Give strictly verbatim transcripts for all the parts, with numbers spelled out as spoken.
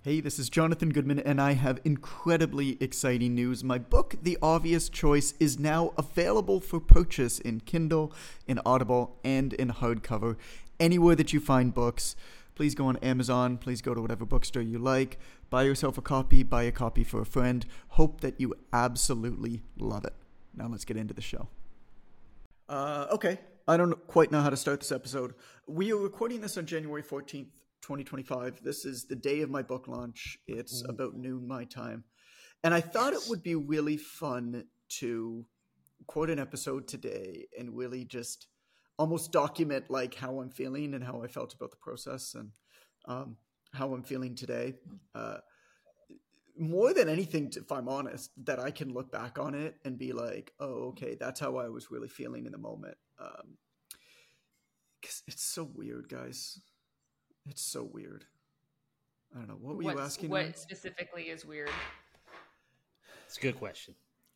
Hey, this is Jonathan Goodman, and I have incredibly exciting news. My book, The Obvious Choice, is now available for purchase in Kindle, in Audible, and in hardcover. Anywhere that you find books, please go on Amazon. Please go to whatever bookstore you like. Buy yourself a copy. Buy a copy for a friend. Hope that you absolutely love it. Now let's get into the show. Uh, okay. I don't quite know how to start this episode. We are recording this on January fourteenth. twenty twenty-five. This is the day of my book launch. It's Ooh. About noon my time. And I thought it would be really fun to record an episode today and really just almost document like how I'm feeling and how I felt about the process and um, how I'm feeling today. Uh, more than anything, if I'm honest, that I can look back on it and be like, oh, okay, that's how I was really feeling in the moment. Um, 'cause it's so weird, guys. It's so weird. I don't know. What were What's, you asking What me? specifically is weird? It's a good question.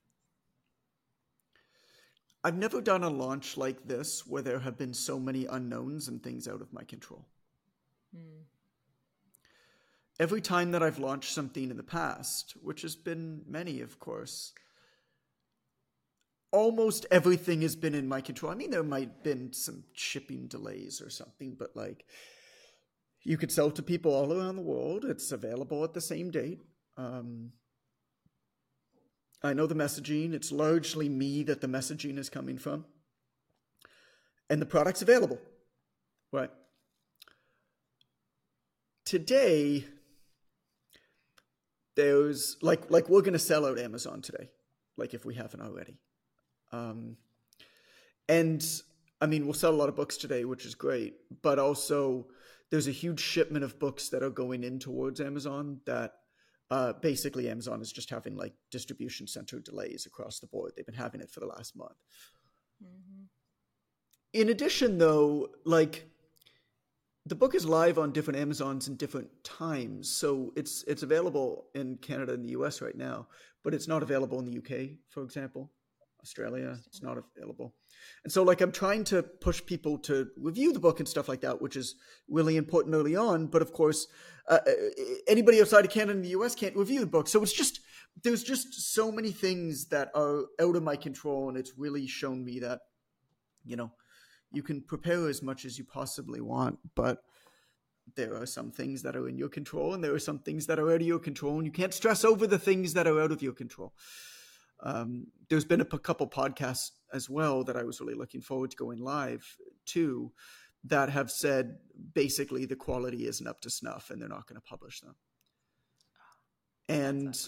I've never done a launch like this where there have been so many unknowns and things out of my control. Hmm. Every time that I've launched something in the past, which has been many, of course, almost everything has been in my control. I mean, there might have been some shipping delays or something, but like, you could sell to people all around the world. It's available at the same date. Um, I know the messaging. It's largely me that the messaging is coming from. And the product's available. Right. Today, there's, like, like we're going to sell out Amazon today, like if we haven't already. Um, and, I mean, we'll sell a lot of books today, which is great. But also, there's a huge shipment of books that are going in towards Amazon that uh, basically Amazon is just having like distribution center delays across the board. They've been having it for the last month. Mm-hmm. In addition, though, like the book is live on different Amazons in different times. So it's it's available in Canada and the U S right now, but it's not available in the U K, for example. Australia, it's not available. And so like I'm trying to push people to review the book and stuff like that, which is really important early on. But of course, uh, anybody outside of Canada and the U S can't review the book. So it's just, there's just so many things that are out of my control. And it's really shown me that, you know, you can prepare as much as you possibly want, but there are some things that are in your control and there are some things that are out of your control, and you can't stress over the things that are out of your control. Um, there's been a p- couple podcasts as well that I was really looking forward to going live to that have said basically the quality isn't up to snuff and they're not going to publish them. And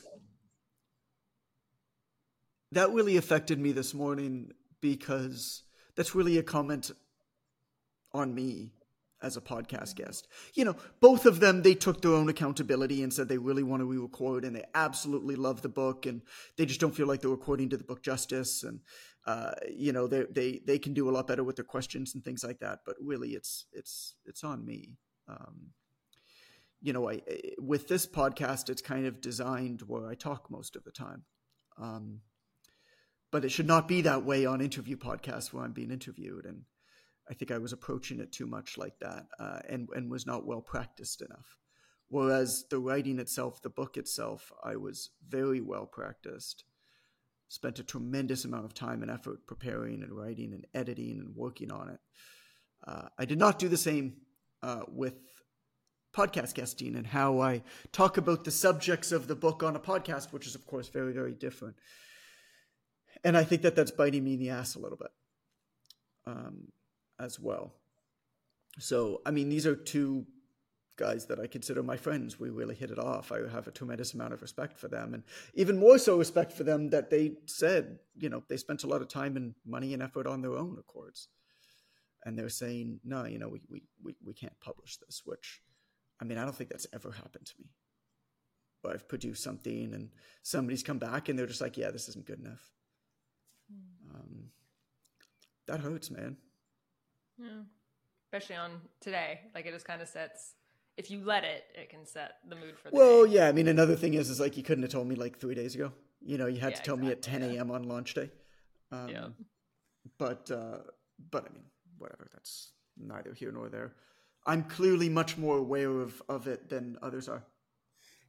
that really affected me this morning because that's really a comment on me as a podcast guest. You know, both of them, they took their own accountability and said they really want to re-record and they absolutely love the book and they just don't feel like they're recording to the book justice. And, uh, you know, they, they, they can do a lot better with their questions and things like that. But really it's, it's, it's on me. Um, you know, I, with this podcast, it's kind of designed where I talk most of the time. Um, but it should not be that way on interview podcasts where I'm being interviewed. And I think I was approaching it too much like that uh, and, and was not well practiced enough. Whereas the writing itself, the book itself, I was very well practiced, spent a tremendous amount of time and effort preparing and writing and editing and working on it. Uh, I did not do the same uh, with podcast guesting and how I talk about the subjects of the book on a podcast, which is, of course, very, very different. And I think that that's biting me in the ass a little bit. Um, as well. So, I mean, these are two guys that I consider my friends. We really hit it off. I have a tremendous amount of respect for them, and even more so respect for them that they said, you know, they spent a lot of time and money and effort on their own accords. And they're saying, no, you know, we, we, we, we can't publish this, which, I mean, I don't think that's ever happened to me. But I've produced something and somebody's come back and they're just like, yeah, this isn't good enough. Mm. Um, that hurts, man. Yeah. Especially on today. Like it just kind of sets, if you let it, it can set the mood for the well, day. yeah. I mean, another thing is, is like, you couldn't have told me like three days ago. You know, you had yeah, to tell exactly, me at ten a.m. yeah. on launch day. Um, yeah. But, uh, but I mean, whatever. That's neither here nor there. I'm clearly much more aware of, of it than others are.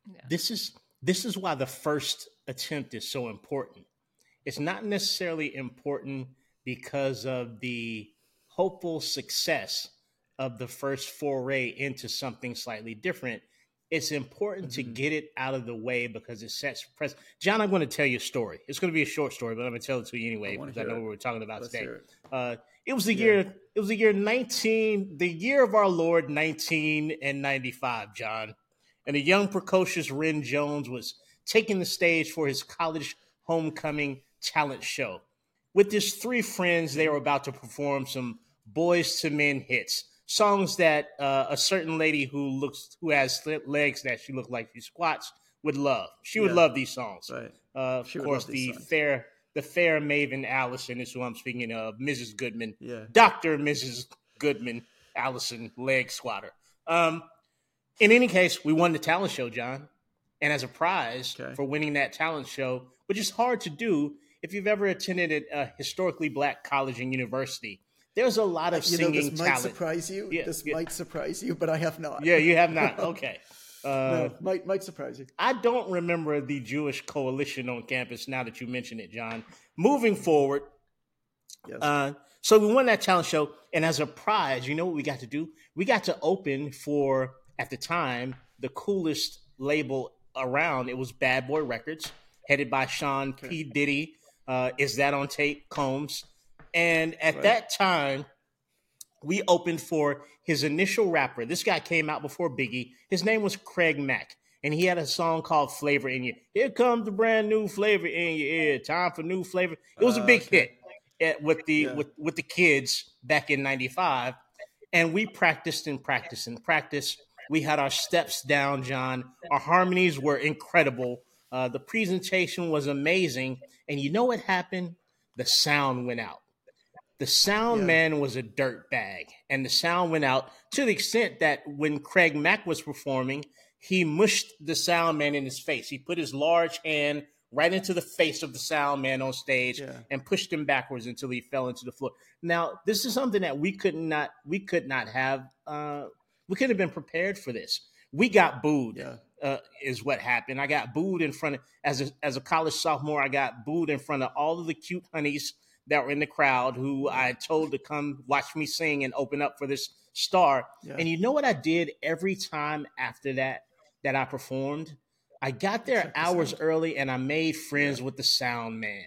Yeah. This is this is why the first attempt is so important. It's not necessarily important because of the hopeful success of the first foray into something slightly different. It's important mm-hmm. to get it out of the way because it sets precedent. John, I'm going to tell you a story. It's going to be a short story, but I'm going to tell it to you anyway I because I know it. what we're talking about Let's today. It. Uh, it was the yeah. year. It was the year nineteen, the year of our Lord, nineteen ninety-five. John, and the young precocious Ren Jones was taking the stage for his college homecoming talent show. With his three friends, they were about to perform some Boys to Men hits. Songs that uh, a certain lady who looks who has legs that she looks like she squats would love. She would yeah. love these songs. Right. Uh, of course, the songs. fair the fair Maven Allison is who I'm speaking of. Missus Goodman, yeah. Doctor Missus Goodman, Allison, leg squatter. Um, in any case, we won the talent show, John, and as a prize okay. for winning that talent show, which is hard to do if you've ever attended a historically black college and university. There's a lot of you singing know, this talent. might surprise you. Yeah, this yeah. might surprise you, but I have not. Yeah, you have not. Okay. Uh, no, might might surprise you. I don't remember the Jewish coalition on campus now that you mention it, John. Moving forward, yes. uh, so we won that talent show, and as a prize, you know what we got to do? We got to open for, at the time, the coolest label around. It was Bad Boy Records, headed by Sean okay. P. Diddy. Uh, Is That on Tape? Combs. And at right. that time, we opened for his initial rapper. This guy came out before Biggie. His name was Craig Mack, and he had a song called Flavor in Your. Here comes the brand new flavor in your ear. Time for new flavor. It was a big uh, okay. hit at, with the yeah. with with the kids back in ninety-five, and we practiced and practiced and practiced. We had our steps down, John. Our harmonies were incredible. Uh, the presentation was amazing, and you know what happened? The sound went out. The sound yeah. man was a dirt bag, and the sound went out to the extent that when Craig Mack was performing, he mushed the sound man in his face. He put his large hand right into the face of the sound man on stage yeah. and pushed him backwards until he fell into the floor. Now, this is something that we could not we could not have. Uh, we couldn't have been prepared for this. We got booed. Yeah. Uh, is what happened. I got booed in front of as a as a college sophomore. I got booed in front of all of the cute honeys that were in the crowd who I told to come watch me sing and open up for this star. Yeah. And you know what I did every time after that, that I performed? I got there Check hours early and I made friends yeah. with the sound man.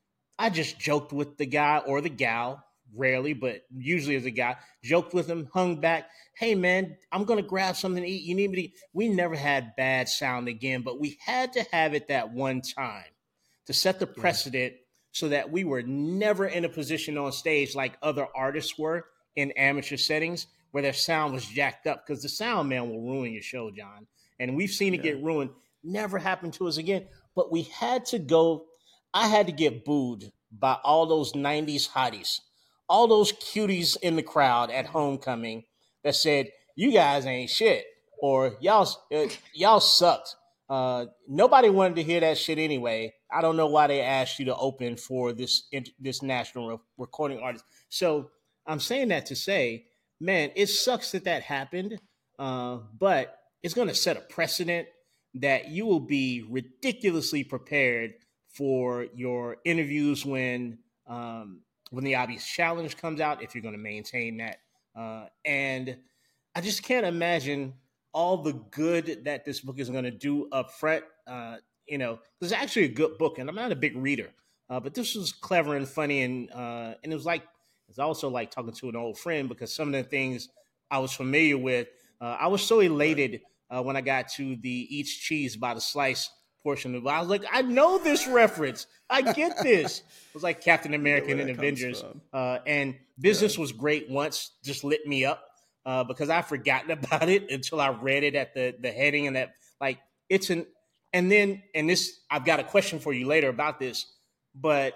I just joked with the guy or the gal, rarely, but usually as a guy, joked with him, hung back. Hey man, I'm going to grab something to eat. You need me to, we never had bad sound again, but we had to have it that one time to set the precedent yeah. so that we were never in a position on stage like other artists were in amateur settings where their sound was jacked up, because the sound man will ruin your show, John. And we've seen it yeah. get ruined. Never happened to us again. But we had to go. I had to get booed by all those nineties hotties, all those cuties in the crowd at homecoming that said, you guys ain't shit, or y'all, uh, y'all sucked. Uh, nobody wanted to hear that shit anyway. I don't know why they asked you to open for this this national re- recording artist. So I'm saying that to say, man, it sucks that that happened, uh, but it's going to set a precedent that you will be ridiculously prepared for your interviews when um, when the obvious challenge comes out, if you're going to maintain that. Uh, and I just can't imagine all the good that this book is going to do up front. Uh, you know, it's actually a good book, and I'm not a big reader, uh, but this was clever and funny, and uh, and it was like it's also like talking to an old friend, because some of the things I was familiar with, uh, I was so elated uh, when I got to the Eats Cheese by the Slice portion of it. I was like, I know this reference. I get this. It was like Captain America and Avengers. Uh, and Business yeah. was great once, just lit me up uh, because I've forgotten about it until I read it at the, the heading, and that, like, it's an, and then, and this, I've got a question for you later about this, but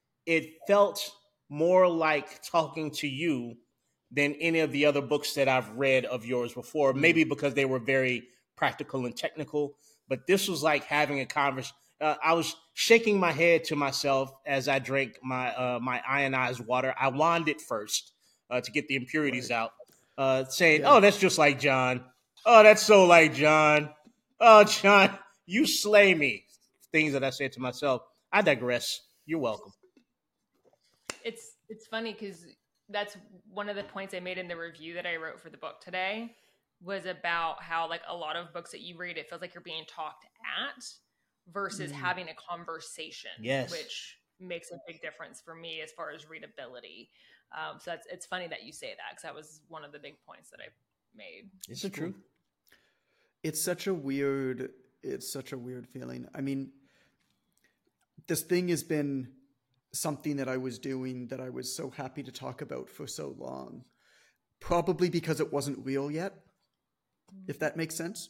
it felt more like talking to you than any of the other books that I've read of yours before, mm-hmm. maybe because they were very practical and technical. But this was like having a conversation. Uh, I was shaking my head to myself as I drank my uh, my ionized water. I wand it first uh, to get the impurities right. out, uh, saying, yeah. oh, that's just like John. Oh, that's so like John. Oh, John, you slay me. Things that I said to myself. I digress. You're welcome. It's it's funny because that's one of the points I made in the review that I wrote for the book today, was about how like a lot of books that you read, it feels like you're being talked at versus mm. having a conversation, yes. which makes a big difference for me as far as readability. Um, so that's, it's funny that you say that, because that was one of the big points that I made. Is it true? It's such a weird, it's such a weird feeling. I mean, this thing has been something that I was doing that I was so happy to talk about for so long, probably because it wasn't real yet, if that makes sense.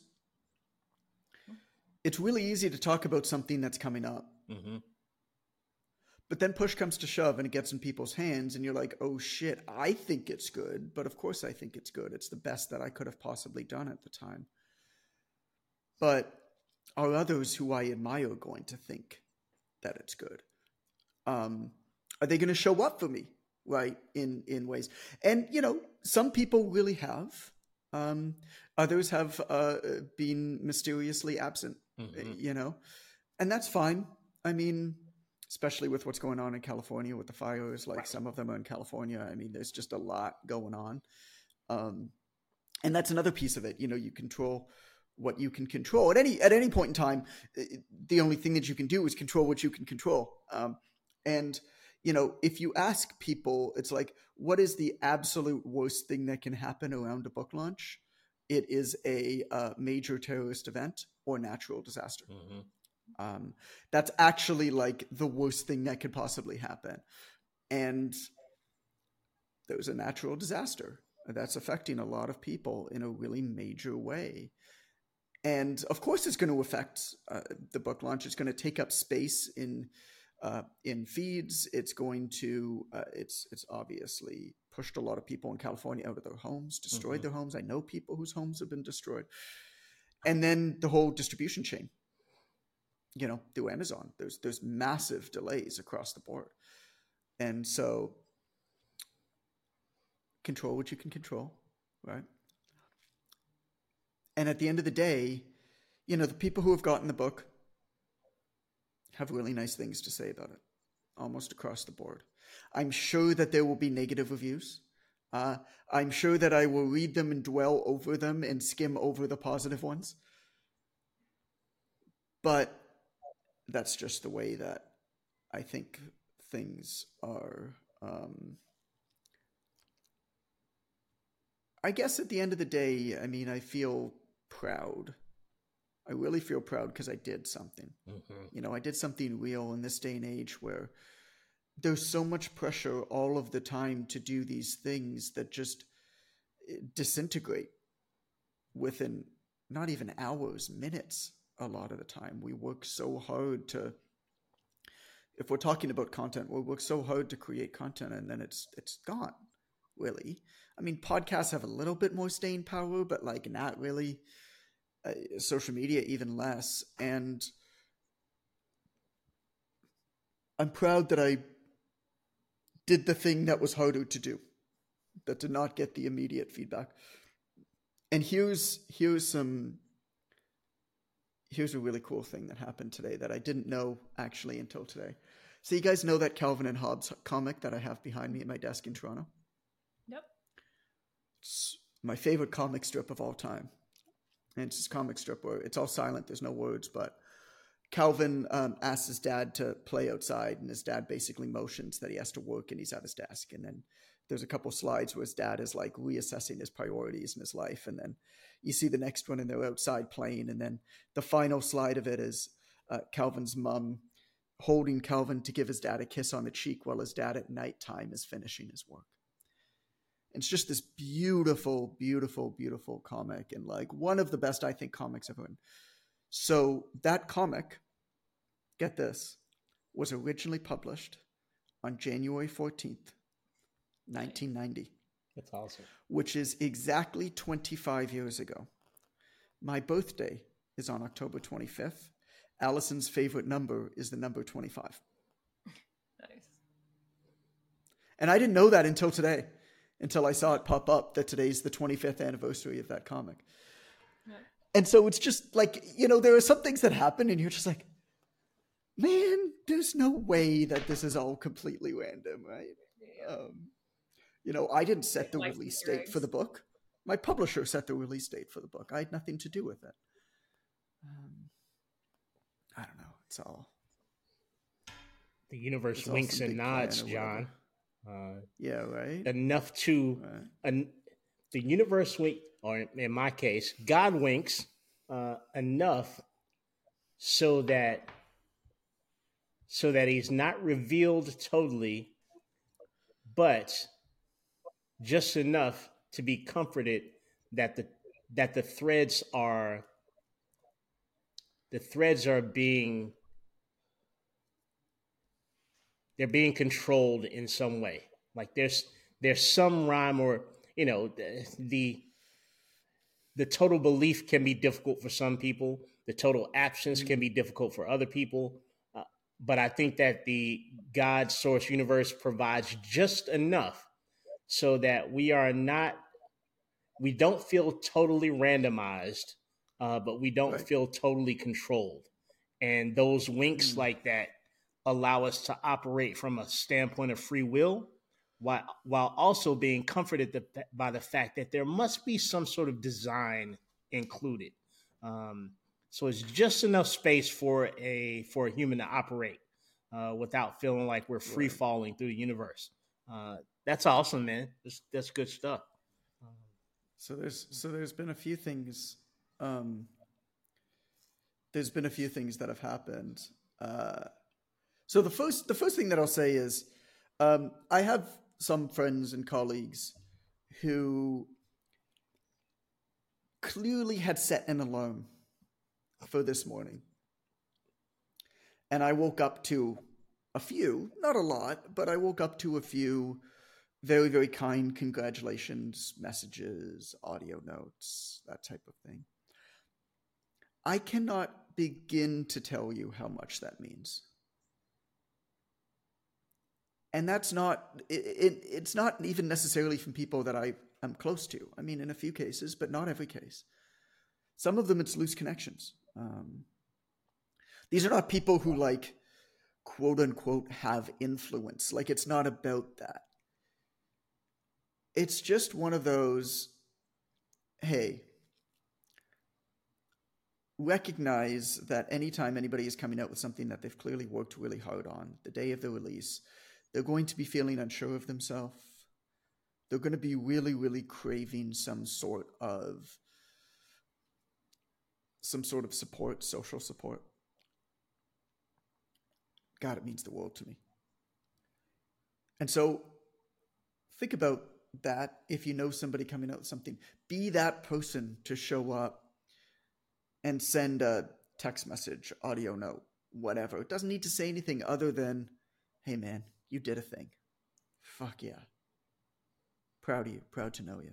It's really easy to talk about something that's coming up. Mm-hmm. But then push comes to shove and it gets in people's hands and you're like, oh shit, I think it's good. But of course I think it's good. It's the best that I could have possibly done at the time. But are others who I admire going to think that it's good? Um, are they going to show up for me, right, in, in ways? And, you know, some people really have. Um, others have uh, been mysteriously absent, mm-hmm. you know, and that's fine. I mean, especially with what's going on in California with the fires, like right. some of them are in California. I mean, there's just a lot going on. Um, and that's another piece of it. You know, you control what you can control at any, at any point in time. The only thing that you can do is control what you can control. Um, and, you know, if you ask people, it's like, what is the absolute worst thing that can happen around a book launch? It is a uh, major terrorist event or natural disaster. Mm-hmm. Um, that's actually like the worst thing that could possibly happen. And there was a natural disaster that's affecting a lot of people in a really major way. And of course it's going to affect uh, the book launch. It's going to take up space in uh, in feeds. It's going to, uh, it's it's obviously pushed a lot of people in California out of their homes, destroyed mm-hmm. their homes. I know people whose homes have been destroyed. And then the whole distribution chain. You know, through Amazon, there's there's massive delays across the board. And so control what you can control, right? And at the end of the day, you know, the people who have gotten the book have really nice things to say about it, almost across the board. I'm sure that there will be negative reviews. Uh, I'm sure that I will read them and dwell over them and skim over the positive ones. But that's just the way that I think things are. Um, I guess at the end of the day, I mean, I feel proud. I really feel proud because I did something. Mm-hmm. You know, I did something real in this day and age where there's so much pressure all of the time to do these things that just disintegrate within not even hours, minutes. A lot of the time we work so hard to, if we're talking about content, we work so hard to create content and then it's it's gone, really. I mean, podcasts have a little bit more staying power, but like not really. Uh, social media even less. And I'm proud that I did the thing that was harder to do, that did not get the immediate feedback. And here's here's some Here's a really cool thing that happened today that I didn't know actually until today. So you guys know that Calvin and Hobbes comic that I have behind me at my desk in Toronto? Yep. It's my favorite comic strip of all time. And it's this comic strip where it's all silent, there's no words, but Calvin um, asks his dad to play outside and his dad basically motions that he has to work and he's at his desk. And then there's a couple slides where his dad is like reassessing his priorities in his life. And then you see the next one and they're outside playing. And then the final slide of it is uh, Calvin's mom holding Calvin to give his dad a kiss on the cheek while his dad at nighttime is finishing his work. It's just this beautiful, beautiful, beautiful comic. And like one of the best, I think, comics ever written. So that comic, get this, was originally published on January fourteenth, nineteen ninety. That's awesome. Which is exactly twenty-five years ago. My birthday is on October twenty-fifth. Allison's favorite number is the number twenty-five. Nice. And I didn't know that until today, until I saw it pop up that today's the twenty-fifth anniversary of that comic. Yeah. And so it's just like, you know, there are some things that happen and you're just like, man, there's no way that this is all completely random, right? Yeah. Um, you know, I didn't set the Like release Easter date for eggs. the book. My publisher set the release date for the book. I had nothing to do with it. Um, I don't know. It's all. The universe It's all winks some and big plan nods, or John. whatever. Uh, Yeah, right. enough to Right. an, the universe wink, or in my case, God winks uh, enough so that so that he's not revealed totally, but just enough to be comforted that the that the threads are the threads are being they're being controlled in some way. Like there's there's some rhyme, or you know the, the the total belief can be difficult for some people. The total absence can be difficult for other people. Uh, but I think that the God source universe provides just enough so that we are not, we don't feel totally randomized, uh, but we don't Right. feel totally controlled. And those winks Mm. like that allow us to operate from a standpoint of free will, while while also being comforted the, by the fact that there must be some sort of design included. Um, so it's just enough space for a for a human to operate uh, without feeling like we're free Right. falling through the universe. Uh, that's awesome, man. That's, that's good stuff. So there's so there's been a few things. Um, there's been a few things that have happened. Uh, so the first the first thing that I'll say is, um, I have some friends and colleagues who clearly had set an alarm for this morning, and I woke up to a few, not a lot, but I woke up to a few very, very kind congratulations messages, audio notes, that type of thing. I cannot begin to tell you how much that means. And that's not, it, it, it's not even necessarily from people that I am close to. I mean, in a few cases, but not every case. Some of them, it's loose connections. Um, these are not people who, like, quote unquote, have influence. Like, it's not about that. It's just one of those, hey, recognize that anytime anybody is coming out with something that they've clearly worked really hard on, the day of the release, they're going to be feeling unsure of themselves. They're going to be really, really craving some sort of some sort of support, social support. God, it means the world to me. And so think about that. If you know somebody coming out with something, be that person to show up and send a text message, audio note, whatever. It doesn't need to say anything other than, hey man, you did a thing. Fuck yeah. Proud of you. Proud to know you.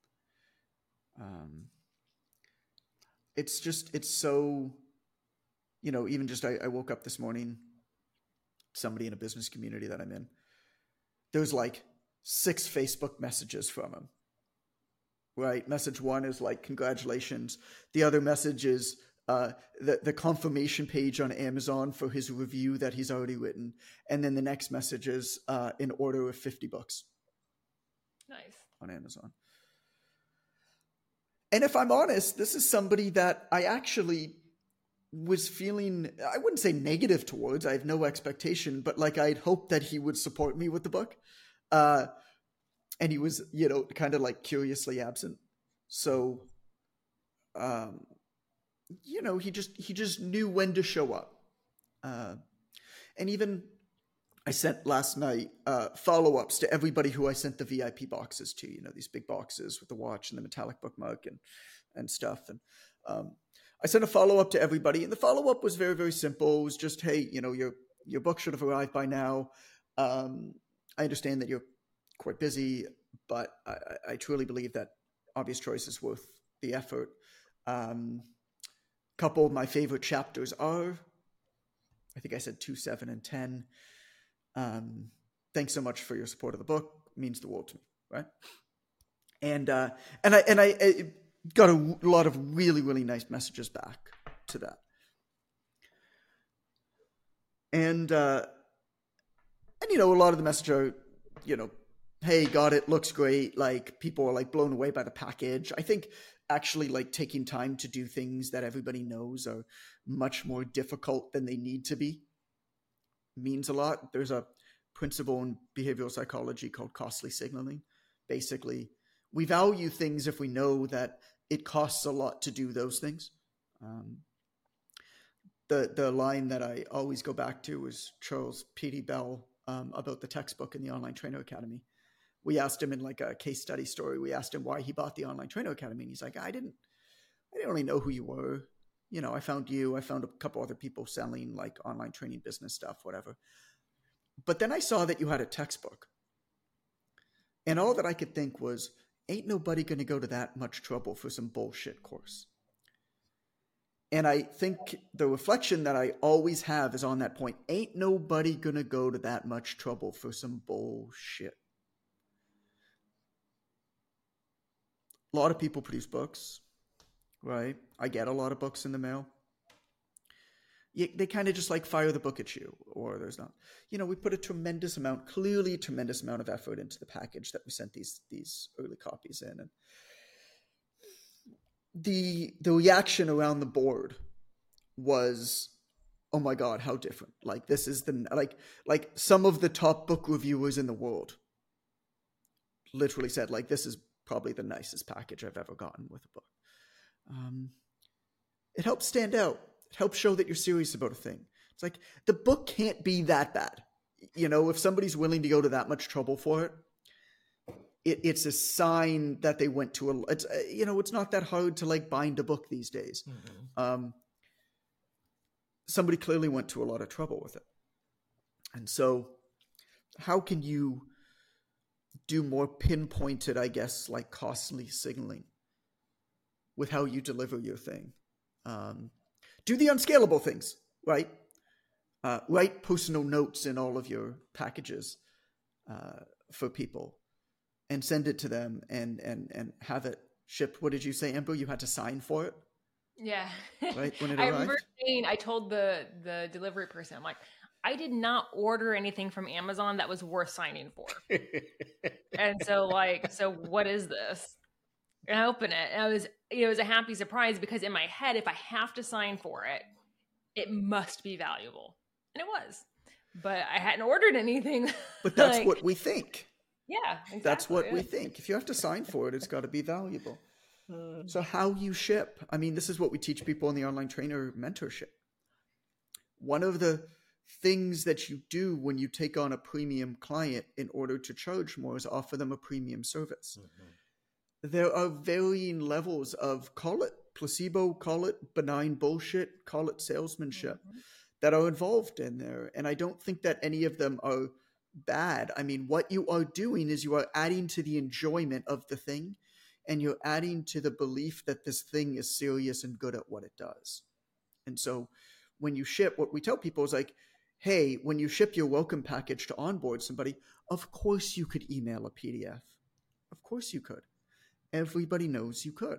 Um, it's just, it's so, you know, even just, I, I woke up this morning, somebody in a business community that I'm in, there's like six Facebook messages from him. Right? Message one is like, congratulations. The other message is uh, the, the confirmation page on Amazon for his review that he's already written. And then the next message is uh, in order of fifty bucks. Nice. On Amazon. And if I'm honest, this is somebody that I actually was feeling, I wouldn't say negative towards, I have no expectation, but like I'd hoped that he would support me with the book. Uh, and he was, you know, kind of like curiously absent. So, um, you know, he just, he just knew when to show up. Uh, and even I sent last night uh, follow-ups to everybody who I sent the V I P boxes to, you know, these big boxes with the watch and the metallic bookmark and, and stuff. And um, I sent a follow-up to everybody. And the follow-up was very, very simple. It was just, hey, you know, your, your book should have arrived by now. Um, I understand that you're quite busy, but I, I truly believe that Obvious Choice is worth the effort. Um, a couple of my favorite chapters are, I think I said two, seven, and ten. Um, thanks so much for your support of the book. It means the world to me, right? And uh, and I and I, I got a lot of really, really nice messages back to that. And, uh, and you know, a lot of the messages are, you know, hey, got it, looks great. Like, people are like blown away by the package. I think actually like taking time to do things that everybody knows are much more difficult than they need to be means a lot. There's a principle in behavioral psychology called costly signaling. Basically, we value things if we know that it costs a lot to do those things. Um, the the line that I always go back to is Charles P D Bell um, about the textbook in the Online Trainer Academy. We asked him in like a case study story, we asked him why he bought the Online Trainer Academy. And he's like, I didn't, I didn't really know who you were. You know, I found you, I found a couple other people selling like online training business stuff, whatever. But then I saw that you had a textbook. And all that I could think was, ain't nobody going to go to that much trouble for some bullshit course. And I think the reflection that I always have is on that point. Ain't nobody going to go to that much trouble for some bullshit. A lot of people produce books, right? I get a lot of books in the mail. You, they kind of just like fire the book at you, or there's not. You know, we put a tremendous amount, clearly a tremendous amount of effort into the package that we sent these these early copies in, and the the reaction around the board was, oh my God, how different! Like this is the like like some of the top book reviewers in the world literally said like this is probably the nicest package I've ever gotten with a book. Um, it helps stand out. It helps show that you're serious about a thing. It's like the book can't be that bad. You know, if somebody's willing to go to that much trouble for it, it it's a sign that they went to a, it's, uh, you know, it's not that hard to like bind a book these days. Mm-hmm. Um, somebody clearly went to a lot of trouble with it. And so how can you do more pinpointed, I guess, like costly signaling with how you deliver your thing? Um, do the unscalable things, right? Uh, write personal notes in all of your packages uh, for people and send it to them and, and, and have it shipped. What did you say, Amber? You had to sign for it? Yeah. Right, when it I arrived? remember saying, I told the, the delivery person, I'm like, I did not order anything from Amazon that was worth signing for. And so like, so what is this? And I open it and I was, you know, it was a happy surprise because in my head, if I have to sign for it, it must be valuable. And it was, but I hadn't ordered anything. But that's like, what we think. Yeah, exactly. That's what yeah. we think. If you have to sign for it, it's got to be valuable. Uh, so how you ship, I mean, this is what we teach people in the Online Trainer mentorship. One of the things that you do when you take on a premium client in order to charge more is offer them a premium service. Mm-hmm. There are varying levels of, call it placebo, call it benign bullshit, call it salesmanship, mm-hmm. that are involved in there. And I don't think that any of them are bad. I mean, what you are doing is you are adding to the enjoyment of the thing, and you're adding to the belief that this thing is serious and good at what it does. And so when you ship, what we tell people is like, hey, when you ship your welcome package to onboard somebody, of course you could email a P D F. Of course you could. Everybody knows you could.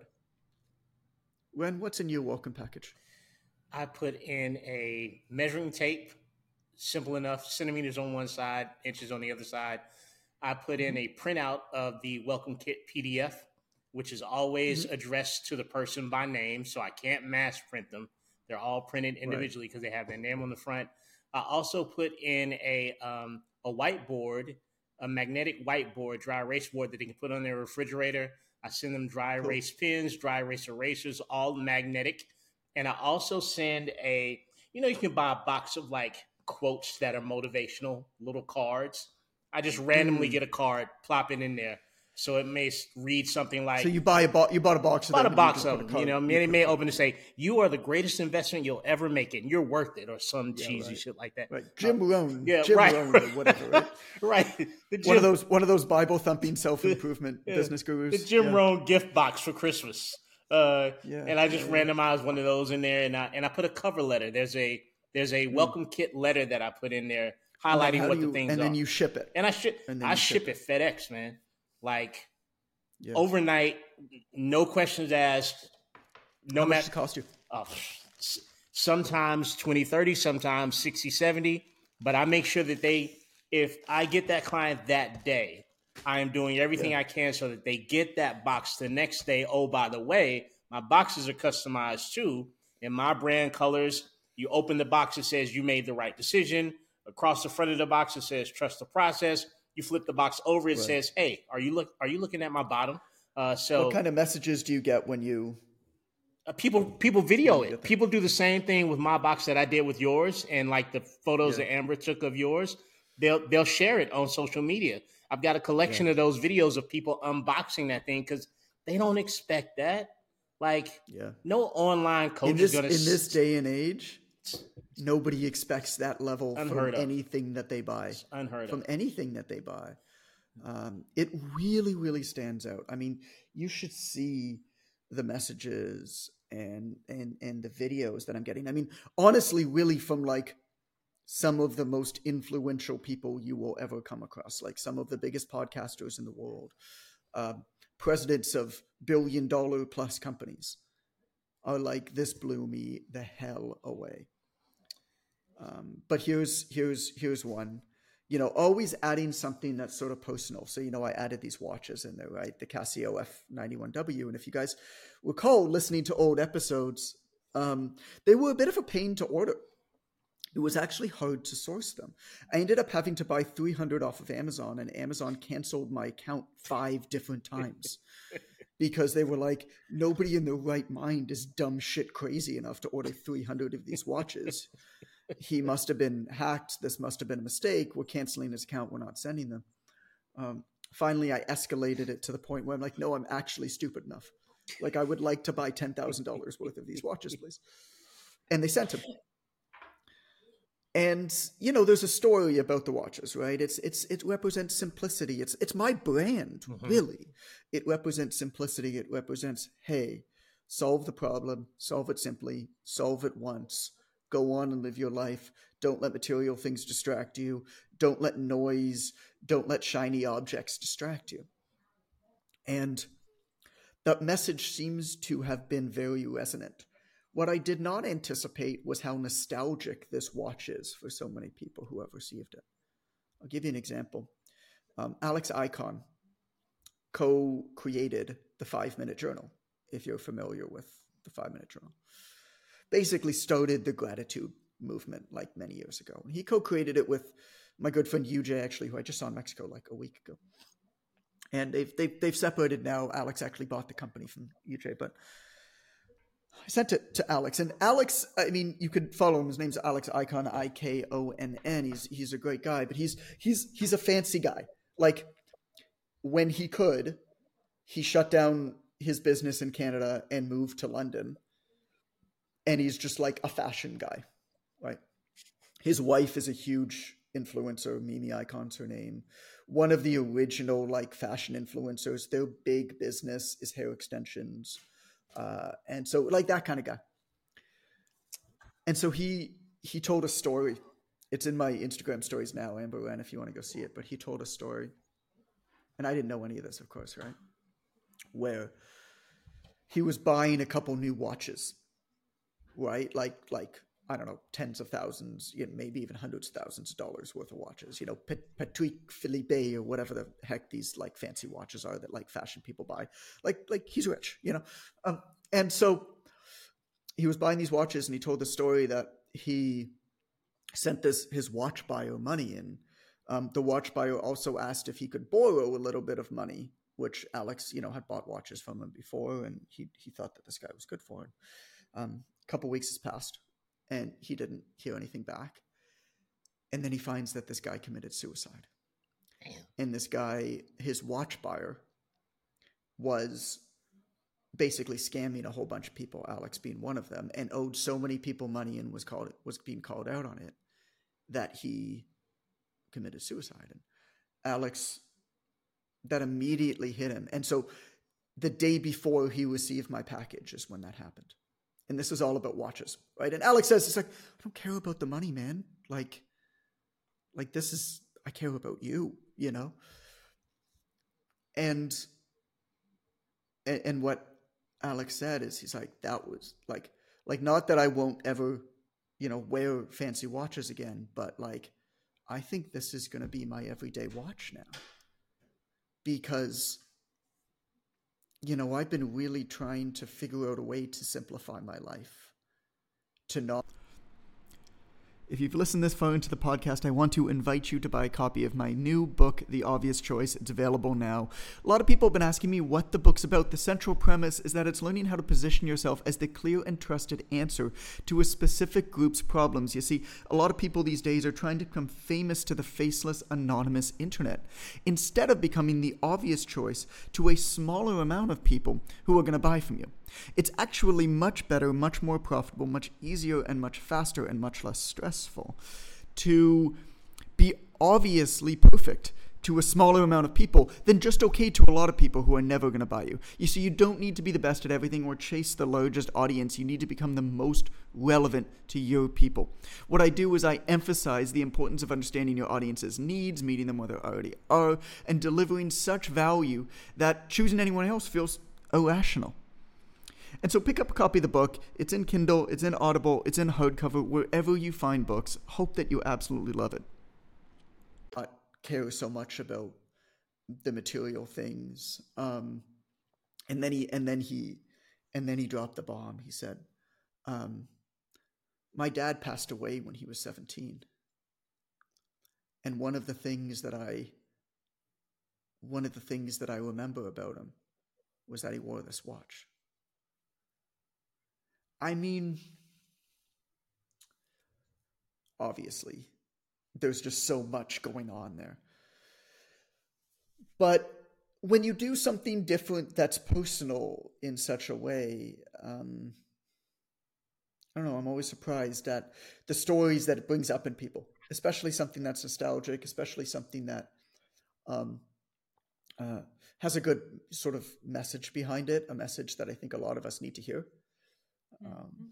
Ren, what's in your welcome package? I put in a measuring tape, simple enough, centimeters on one side, inches on the other side. I put in a printout of the welcome kit P D F, which is always mm-hmm. addressed to the person by name, so I can't mass print them. They're all printed individually because right. they have their name on the front. I also put in a um, a whiteboard, a magnetic whiteboard, dry erase board that they can put on their refrigerator. I send them dry cool. erase pens, dry erase erasers, all magnetic. And I also send a, you know, you can buy a box of like quotes that are motivational, little cards. I just randomly mm. get a card, plop it in there. So it may read something like. So you buy a bo- you bought a box of bought them. a box of them. You know, it may open to say, "You are the greatest investment you'll ever make, and you're worth it," or some yeah, cheesy right. shit like that. Right, Jim uh, Rohn. Yeah, Jim right, Rohn right. or whatever. Right. right. The Jim, one of those one of those Bible thumping self improvement yeah, business gurus. The Jim yeah. Rohn gift box for Christmas. Uh, yeah, and I just yeah. randomized one of those in there, and I and I put a cover letter. There's a there's a mm. welcome kit letter that I put in there, highlighting what you, the things and are. And then you ship it. And I ship I ship it FedEx, man. Like. Yeah. overnight, no questions asked. No How much matter does it cost you? uh, sometimes twenty, thirty, sometimes sixty, seventy. But I make sure that they, if I get that client that day, I am doing everything Yeah. I can so that they get that box the next day. Oh, by the way, my boxes are customized too in my brand colors. You open the box, it says you made the right decision. Across the front of the box, it says trust the process. You flip the box over, it Right. says, hey, are you look are you looking at my bottom? Uh, so What kind of messages do you get when you uh, people people when video you get it. that? People do the same thing with my box that I did with yours, and like the photos Yeah. that Amber took of yours, they'll they'll share it on social media. I've got a collection Yeah. of those videos of people unboxing that thing because they don't expect that. Like, Yeah. no online coach In is this gonna in this s- day and age, nobody expects that level from unheard of. anything that they buy. It's unheard From of. anything that they buy. Um, it really, really stands out. I mean, you should see the messages and and and the videos that I'm getting. I mean, honestly, really from like some of the most influential people you will ever come across, like some of the biggest podcasters in the world, uh, presidents of billion dollar plus companies are like, this blew me the hell away. Um, but here's here's here's one. You know, always adding something that's sort of personal. So, you know, I added these watches in there, right? The Casio F ninety-one W. And if you guys recall listening to old episodes, um, they were a bit of a pain to order. It was actually hard to source them. I ended up having to buy three hundred off of Amazon, and Amazon canceled my account five different times because they were like, nobody in their right mind is dumb shit crazy enough to order three hundred of these watches. He must have been hacked. This must have been a mistake. We're canceling his account. We're not sending them. Um, finally, I escalated it to the point where I'm like, no, I'm actually stupid enough. Like, I would like to buy ten thousand dollars worth of these watches, please. And they sent him. And, you know, there's a story about the watches, right? It's it's it represents simplicity. It's it's my brand, Mhm. really. It represents simplicity. It represents, hey, solve the problem, solve it simply, solve it once, go on and live your life. Don't let material things distract you. Don't let noise, don't let shiny objects distract you. And that message seems to have been very resonant. What I did not anticipate was how nostalgic this watch is for so many people who have received it. I'll give you an example. Um, Alex Icon co-created the Five Minute Journal, if you're familiar with the Five Minute Journal. Basically started the gratitude movement like many years ago. And he co-created it with my good friend U J, actually, who I just saw in Mexico like a week ago. And they've, they've, they've separated now. Alex actually bought the company from U J, but I sent it to Alex. And Alex, I mean, you could follow him. His name's Alex Icon, I K O N N. He's he's a great guy, but he's he's he's a fancy guy. Like, when he could, he shut down his business in Canada and moved to London. And he's just like a fashion guy, right? His wife is a huge influencer. Mimi Icon's her name. One of the original like fashion influencers. Their big business is hair extensions. Uh, and so like that kind of guy. And so he he told a story. It's in my Instagram stories now, Amber Ren, if you want to go see it. But he told a story. And I didn't know any of this, of course, right? Where he was buying a couple new watches, right? Like, like I don't know, tens of thousands, you know, maybe even hundreds of thousands of dollars worth of watches. You know, Patrick Philippe or whatever the heck these like fancy watches are that like fashion people buy. Like, like he's rich, you know. Um, and so he was buying these watches, and he told the story that he sent this his watch buyer money in. Um, the watch buyer also asked if he could borrow a little bit of money, which Alex, you know, had bought watches from him before, and he he thought that this guy was good for him. Um, a couple weeks has passed, and he didn't hear anything back. And then he finds that this guy committed suicide. Damn. And this guy, his watch buyer, was basically scamming a whole bunch of people, Alex being one of them, and owed so many people money and was called was being called out on it that he committed suicide. And Alex, that immediately hit him. And so the day before he received my package is when that happened. And this is all about watches, right? And Alex says, it's like, I don't care about the money, man. Like, like this is, I care about you, you know? And and, and what Alex said is, he's like, that was like, like, not that I won't ever, you know, wear fancy watches again, but like, I think this is going to be my everyday watch now, because, you know, I've been really trying to figure out a way to simplify my life, to not. If you've listened this far into the podcast, I want to invite you to buy a copy of my new book, The Obvious Choice. It's available now. A lot of people have been asking me what the book's about. The central premise is that it's learning how to position yourself as the clear and trusted answer to a specific group's problems. You see, a lot of people these days are trying to become famous to the faceless, anonymous internet, instead of becoming the obvious choice to a smaller amount of people who are going to buy from you. It's actually much better, much more profitable, much easier, and much faster, and much less stressful to be obviously perfect to a smaller amount of people than just okay to a lot of people who are never going to buy you. You see, you don't need to be the best at everything or chase the largest audience. You need to become the most relevant to your people. What I do is I emphasize the importance of understanding your audience's needs, meeting them where they already are, and delivering such value that choosing anyone else feels irrational. And so pick up a copy of the book. It's in Kindle, it's in Audible, it's in hardcover, wherever you find books. Hope that you absolutely love it. I care so much about the material things. Um, and then he, and then he, and then he dropped the bomb. He said, um, my dad passed away when he was seventeen. And one of the things that I, one of the things that I remember about him was that he wore this watch. I mean, obviously, there's just so much going on there. But when you do something different that's personal in such a way, um, I don't know, I'm always surprised at the stories that it brings up in people, especially something that's nostalgic, especially something that um, uh, has a good sort of message behind it, a message that I think a lot of us need to hear. Um,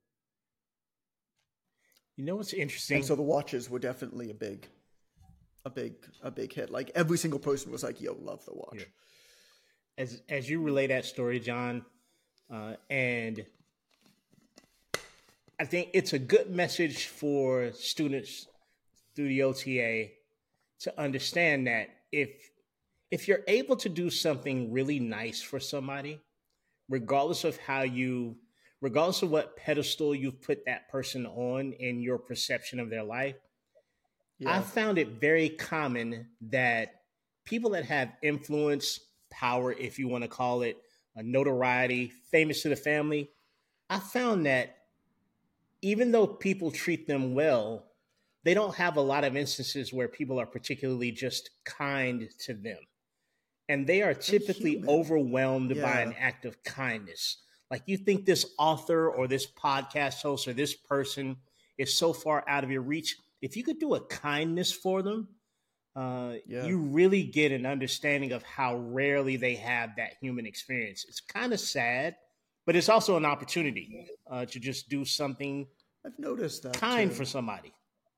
you know what's interesting? And so the watches were definitely a big, a big, a big hit. Like every single person was like, "Yo, love the watch." Yeah. As as you relay that story, John, uh, and I think it's a good message for students through the O T A to understand that if if you're able to do something really nice for somebody, regardless of how you regardless of what pedestal you've put that person on in your perception of their life, yeah. I found it very common that people that have influence, power, if you want to call it, a notoriety, famous to the family, I found that even though people treat them well, they don't have a lot of instances where people are particularly just kind to them. And they are typically overwhelmed yeah. by an act of kindness. Like you think this author or this podcast host or this person is so far out of your reach. If you could do a kindness for them, uh, yeah. you really get an understanding of how rarely they have that human experience. It's kind of sad, but it's also an opportunity uh, to just do something I've noticed that kind too. for somebody.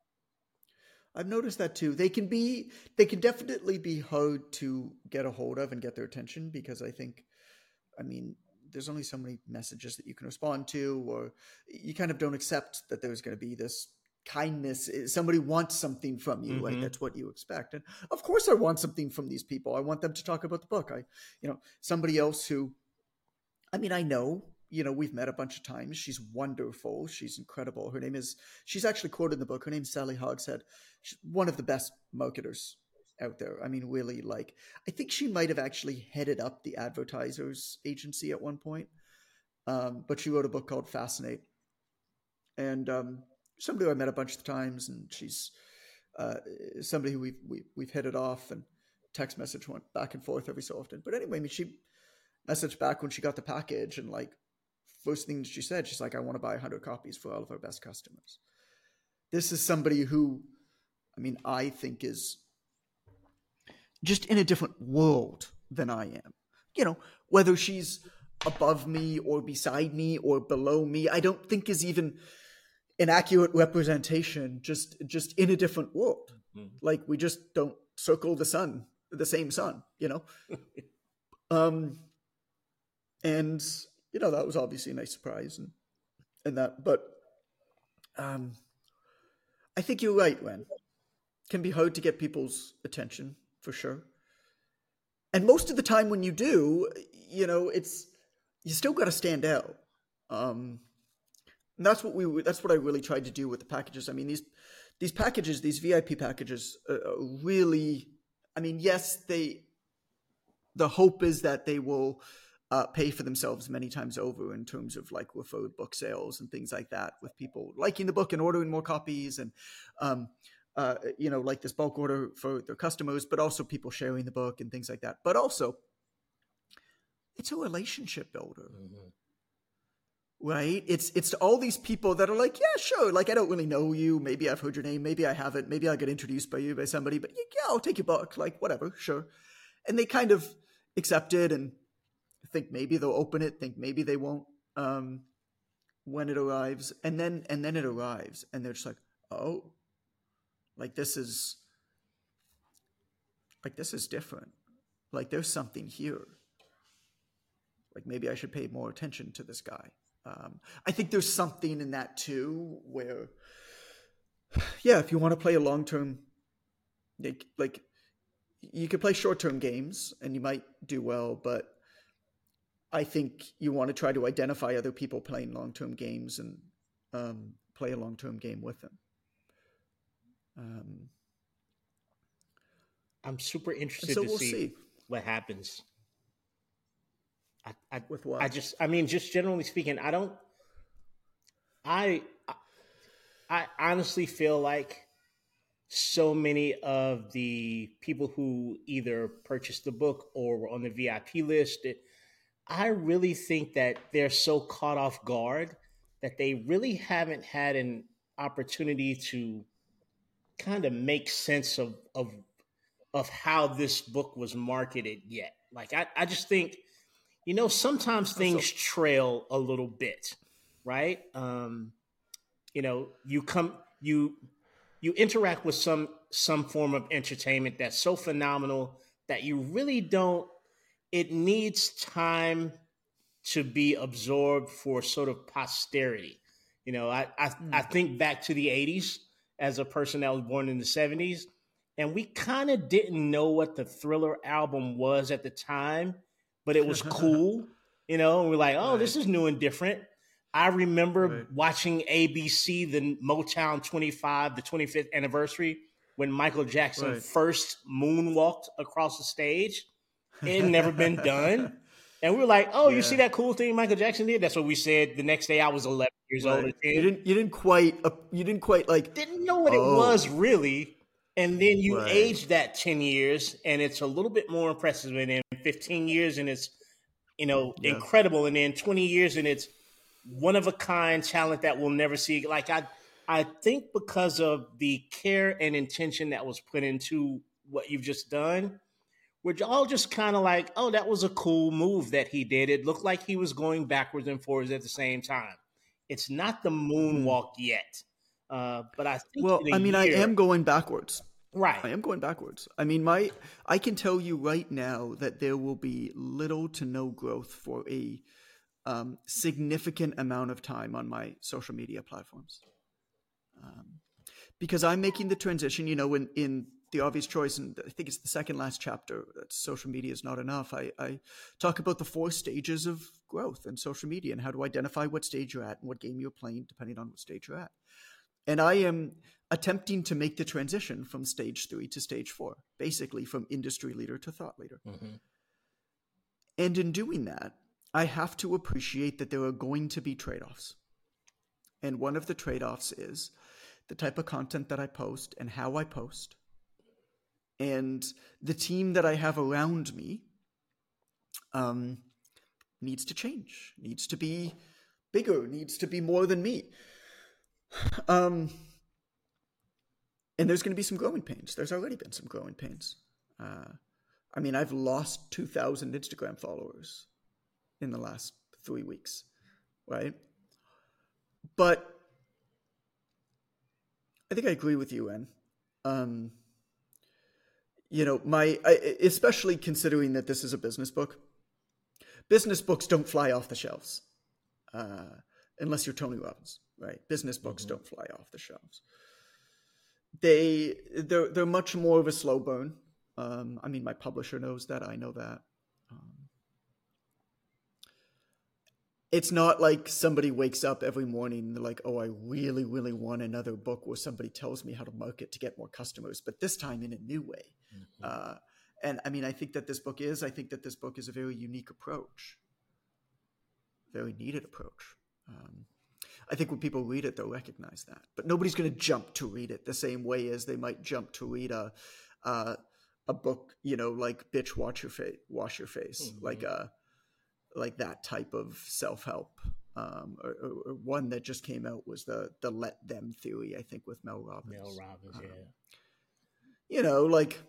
I've noticed that too. They can be, they can definitely be hard to get a hold of and get their attention because I think, I mean, there's only so many messages that you can respond to, or you kind of don't accept that there's going to be this kindness. Somebody wants something from you, mm-hmm. right? That's what you expect. And of course I want something from these people. I want them to talk about the book. I, you know, somebody else who, I mean, I know, you know, we've met a bunch of times. She's wonderful. She's incredible. Her name is, she's actually quoted in the book. Her name's Sally Hogshead. She's one of the best marketers out there. I mean, really, like, I think she might have actually headed up the advertisers agency at one point. Um, but she wrote a book called Fascinate. And um, somebody who I met a bunch of times, and she's uh, somebody who we've, we, we've hit it off and text message went back and forth every so often. But anyway, I mean, she messaged back when she got the package, and like, first thing she said, she's like, I want to buy one hundred copies for all of our best customers. This is somebody who, I mean, I think is just in a different world than I am. You know, whether she's above me or beside me or below me, I don't think is even an accurate representation, just just in a different world. Mm-hmm. Like we just don't circle the sun, the same sun, you know? um, And, you know, that was obviously a nice surprise and, and that, but um, I think you're right, Ren. It can be hard to get people's attention, for sure. And most of the time when you do, you know, it's, you still got to stand out. Um, and that's what we, that's what I really tried to do with the packages. I mean, these, these packages, these V I P packages, uh, really, I mean, yes, they, the hope is that they will uh, pay for themselves many times over in terms of like referred book sales and things like that, with people liking the book and ordering more copies and, um, uh, you know, like this bulk order for their customers, but also people sharing the book and things like that. But also, it's a relationship builder. Mm-hmm. Right? It's it's all these people that are like, yeah, sure. Like, I don't really know you. Maybe I've heard your name. Maybe I haven't. Maybe I got introduced by you, by somebody. But yeah, I'll take your book. Like, whatever, sure. And they kind of accept it and think maybe they'll open it, think maybe they won't um, when it arrives. And then and then it arrives. And they're just like, oh, like this is, like this is different. Like there's something here. Like maybe I should pay more attention to this guy. Um, I think there's something in that too, where, yeah, if you want to play a long-term, like, like you could play short-term games and you might do well, but I think you want to try to identify other people playing long-term games and um, play a long-term game with them. Um, I'm super interested so to we'll see, see what happens. I, I, with what? I just, I mean, just generally speaking, I don't, I, I honestly feel like so many of the people who either purchased the book or were on the V I P list, it, I really think that they're so caught off guard that they really haven't had an opportunity to kind of make sense of, of, of how this book was marketed yet. Like, I, I just think, you know, sometimes things so, trail a little bit, right? Um, you know, you come, you, you interact with some, some form of entertainment that's so phenomenal that you really don't, it needs time to be absorbed for sort of posterity. You know, I, I, mm. I think back to the eighties as a person that was born in the seventies, and we kind of didn't know what the Thriller album was at the time, but it was cool, you know, and we're like, oh, right. This is new and different. I remember right. watching A B C, the Motown twenty-five, the twenty-fifth anniversary, when Michael Jackson right. first moonwalked across the stage. It had never been done. And we were like, oh, yeah. You see that cool thing Michael Jackson did? That's what we said the next day. I was eleven years right. old. Or ten. You didn't, you didn't quite, uh, you didn't quite like. Didn't know what oh. it was really. And then you right. age that ten years and it's a little bit more impressive. And then fifteen years and it's, you know, yeah. incredible. And then twenty years and it's one of a kind talent that we'll never see. Like I, I think because of the care and intention that was put into what you've just done, we're all just kind of like, oh, that was a cool move that he did. It looked like he was going backwards and forwards at the same time. It's not the moonwalk mm. yet. Uh, but I think well, I mean, year, I am going backwards. Right. I am going backwards. I mean, my I can tell you right now that there will be little to no growth for a um, significant amount of time on my social media platforms. Um, because I'm making the transition, you know, in, in The Obvious Choice, and I think it's the second last chapter, that social media is not enough. I, I talk about the four stages of growth in social media and how to identify what stage you're at and what game you're playing, depending on what stage you're at. And I am attempting to make the transition from stage three to stage four, basically from industry leader to thought leader. Mm-hmm. And in doing that, I have to appreciate that there are going to be trade-offs. And one of the trade-offs is the type of content that I post and how I post. And the team that I have around me um, needs to change, needs to be bigger, needs to be more than me. Um, and there's going to be some growing pains. There's already been some growing pains. Uh, I mean, I've lost two thousand Instagram followers in the last three weeks, right? But I think I agree with you, Ann. Um, you know, my I, especially considering that this is a business book, business books don't fly off the shelves, uh, unless you're Tony Robbins, right? Business books mm-hmm. don't fly off the shelves. They they're they're much more of a slow burn. Um, I mean, my publisher knows that. I know that. Um, it's not like somebody wakes up every morning and they're like, "Oh, I really, really want another book where somebody tells me how to market to get more customers," but this time in a new way. Mm-hmm. Uh, and I mean, I think that this book is. I think that this book is a very unique approach, very needed approach. Um, I think when people read it, they'll recognize that. But nobody's going to jump to read it the same way as they might jump to read a uh, a book, you know, like "Bitch, Wash Your Face," wash your face, mm-hmm. like a like that type of self-help. Um, or, or, or one that just came out was the the Let Them theory, I think, with Mel Robbins. Mel Robbins, um, yeah. You know, like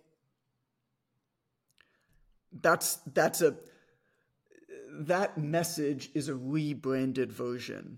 that's that's a that message is a rebranded version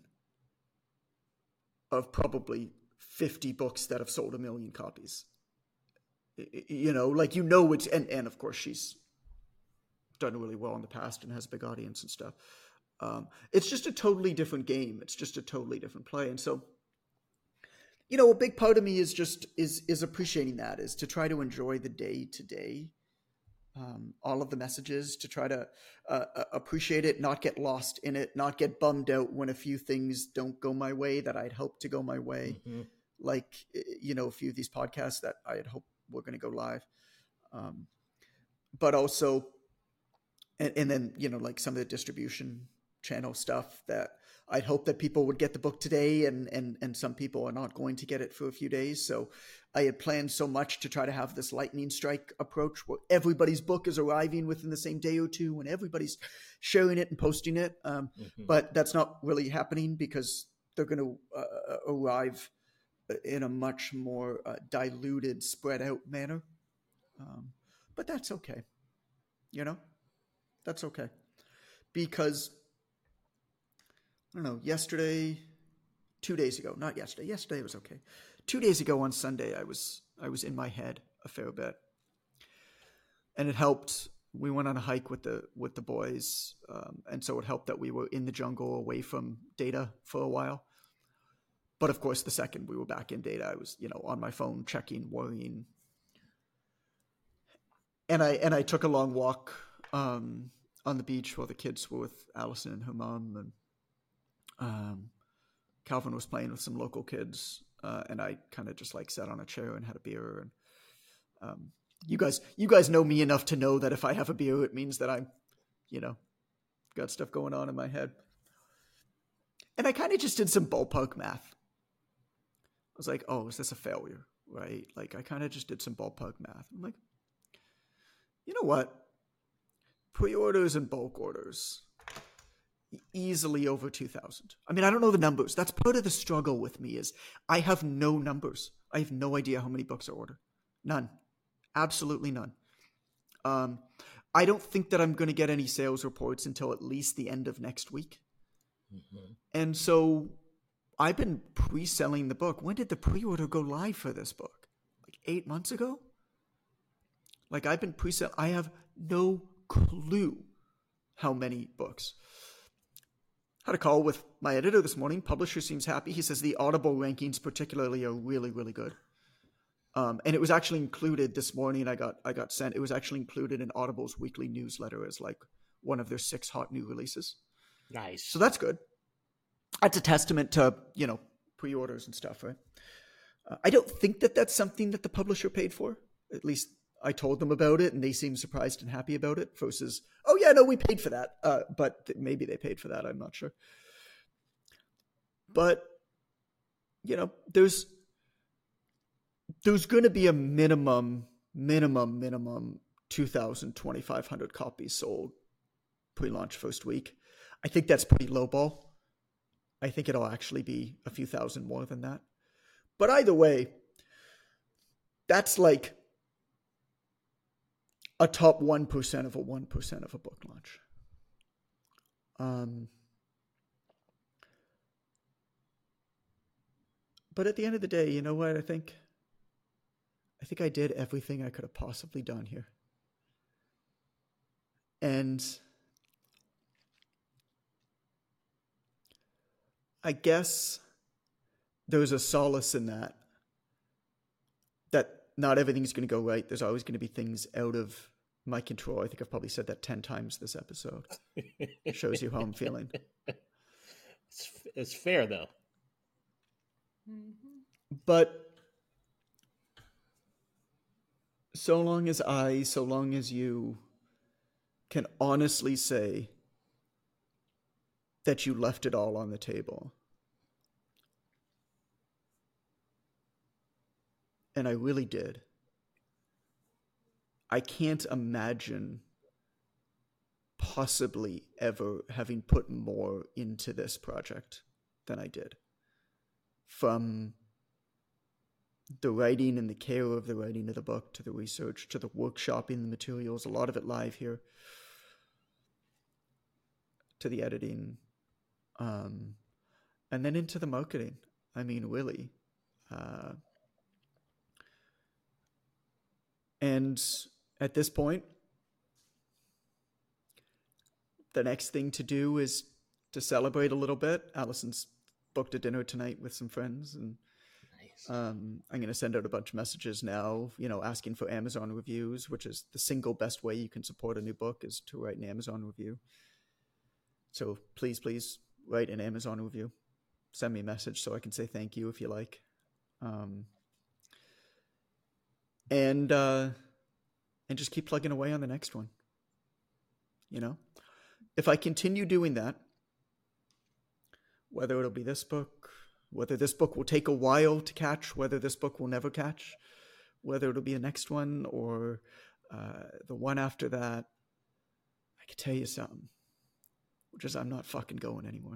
of probably fifty books that have sold a million copies. You know, like, you know, it's, and, and of course she's done really well in the past and has a big audience and stuff. Um, it's just a totally different game. It's just a totally different play. And so, you know, a big part of me is just, is, is appreciating that, is to try to enjoy the day to day, um, all of the messages, to try to uh, appreciate it, not get lost in it, not get bummed out when a few things don't go my way that I'd hoped to go my way. Mm-hmm. Like, you know, a few of these podcasts that I had hoped were going to go live. Um, but also, and, and then, you know, like some of the distribution channel stuff that I'd hope that people would get the book today, and, and, and some people are not going to get it for a few days. So I had planned so much to try to have this lightning strike approach where everybody's book is arriving within the same day or two and everybody's sharing it and posting it. Um, mm-hmm. But that's not really happening because they're going to uh, arrive in a much more uh, diluted, spread out manner. Um, but that's okay. You know, that's okay. Because, I don't know, yesterday, two days ago, not yesterday, yesterday was okay. Two days ago on Sunday, I was, I was in my head a fair bit, and it helped. We went on a hike with the, with the boys. Um, and so it helped that we were in the jungle away from data for a while. But of course, the second we were back in data, I was, you know, on my phone, checking, worrying. And I, and I took a long walk, um, on the beach while the kids were with Allison and her mom, and um, Calvin was playing with some local kids, uh, and I kind of just like sat on a chair and had a beer. And um, you guys, you guys know me enough to know that if I have a beer, it means that I'm, you know, got stuff going on in my head. And I kind of just did some ballpark math. I was like, oh, is this a failure? Right? Like, I kind of just did some ballpark math. I'm like, you know what? Pre-orders and bulk orders, easily over two thousand. I mean, I don't know the numbers. That's part of the struggle with me, is I have no numbers. I have no idea how many books are ordered. None. Absolutely none. Um, I don't think that I'm going to get any sales reports until at least the end of next week. Mm-hmm. And so I've been pre-selling the book. When did the pre-order go live for this book? Like eight months ago? Like, I've been pre-selling. I have no clue how many books. Had a call with my editor this morning. Publisher seems happy. He says the Audible rankings particularly are really, really good. Um, and it was actually included this morning. I got I got sent. It was actually included in Audible's weekly newsletter as like one of their six hot new releases. Nice. So that's good. That's a testament to, you know, pre-orders and stuff, right? Uh, I don't think that that's something that the publisher paid for. At least I told them about it, and they seemed surprised and happy about it. Versus, oh yeah, no, we paid for that. Uh, but th- maybe they paid for that. I'm not sure. But, you know, there's there's going to be a minimum, minimum, minimum two thousand, twenty-five hundred copies sold pre-launch first week. I think that's pretty low ball. I think it'll actually be a few thousand more than that. But either way, that's like a top one percent of a one percent of a book launch. Um, but at the end of the day, you know what I think? I think I did everything I could have possibly done here. And I guess there's a solace in that. That not everything's going to go right. There's always going to be things out of my control. I think I've probably said that ten times this episode. Shows you how I'm feeling. It's, it's fair, though. But so long as I, so long as you can honestly say that you left it all on the table, and I really did, I can't imagine possibly ever having put more into this project than I did. From the writing and the care of the writing of the book, to the research, to the workshopping the materials, a lot of it live here, to the editing, um, and then into the marketing. I mean, really. Uh, and at this point, the next thing to do is to celebrate a little bit. Allison's booked a dinner tonight with some friends, and Nice. um, I'm going to send out a bunch of messages now, you know, asking for Amazon reviews, which is the single best way you can support a new book, is to write an Amazon review. So please, please write an Amazon review. Send me a message so I can say thank you if you like. Um, and uh, and just keep plugging away on the next one. You know, if I continue doing that, whether it'll be this book, whether this book will take a while to catch, whether this book will never catch, whether it'll be the next one or uh, the one after that, I can tell you something, which is I'm not fucking going anymore.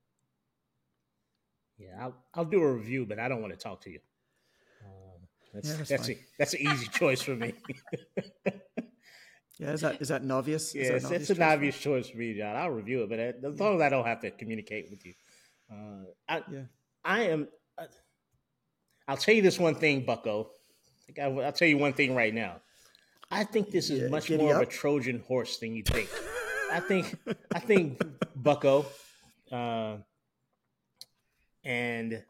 Yeah, I'll, I'll do a review, but I don't want to talk to you. Uh, that's Yeah, that's that's, fine. a, that's an easy choice for me. Yeah, is that is that obvious? Yeah, is that it's, an it's an choice? obvious choice for me, John. I'll review it, but as long as I don't have to communicate with you, uh, I Yeah. I am. Uh, I'll tell you this one thing, Bucko. Like I, I'll tell you one thing right now. I think this is Yeah, much giddy more of a up. Trojan horse than you think. I think I think Bucko, uh, and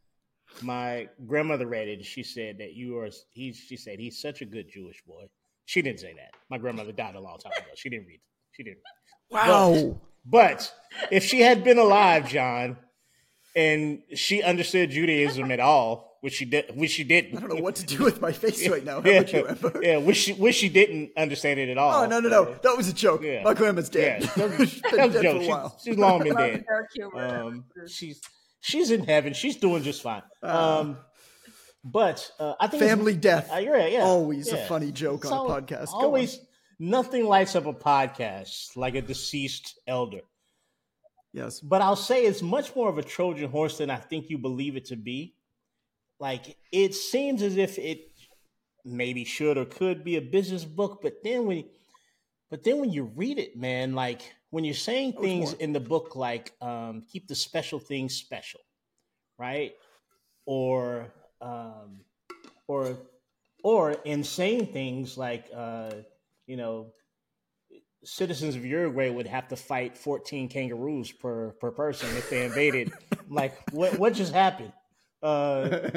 my grandmother read it. She said that you are. He. She said he's such a good Jewish boy. She didn't say that. My grandmother died a long time ago. She didn't read. She didn't. Wow. But if she had been alive, John, and she understood Judaism at all, which she did, which she didn't. I don't know what to do with my face right now. How yeah, would you ever? yeah, which she, which she didn't understand it at all. Oh, no, no, no. That was a joke. Yeah. My grandma's dead. Yeah, that was, She's been that was a dead joke. for a She- while. she's long been Love the dead. dark humor. Um, she's she's in heaven. She's doing just fine. Ah. Um, but uh, I think it's- Family death. Uh, you're right. Yeah, Always a yeah. funny joke It's on al- a podcast. Go Always, on. nothing lights up a podcast like a deceased elder. Yes. But I'll say it's much more of a Trojan horse than I think you believe it to be. Like, it seems as if it maybe should or could be a business book, but then when, but then when you read it, man, like when you're saying Oh, it's things more. in the book, like um, keep the special things special, right? Or, um, or, or in saying things like, uh, you know, citizens of Uruguay would have to fight fourteen kangaroos per per person if they invaded. Like, what what just happened? Uh,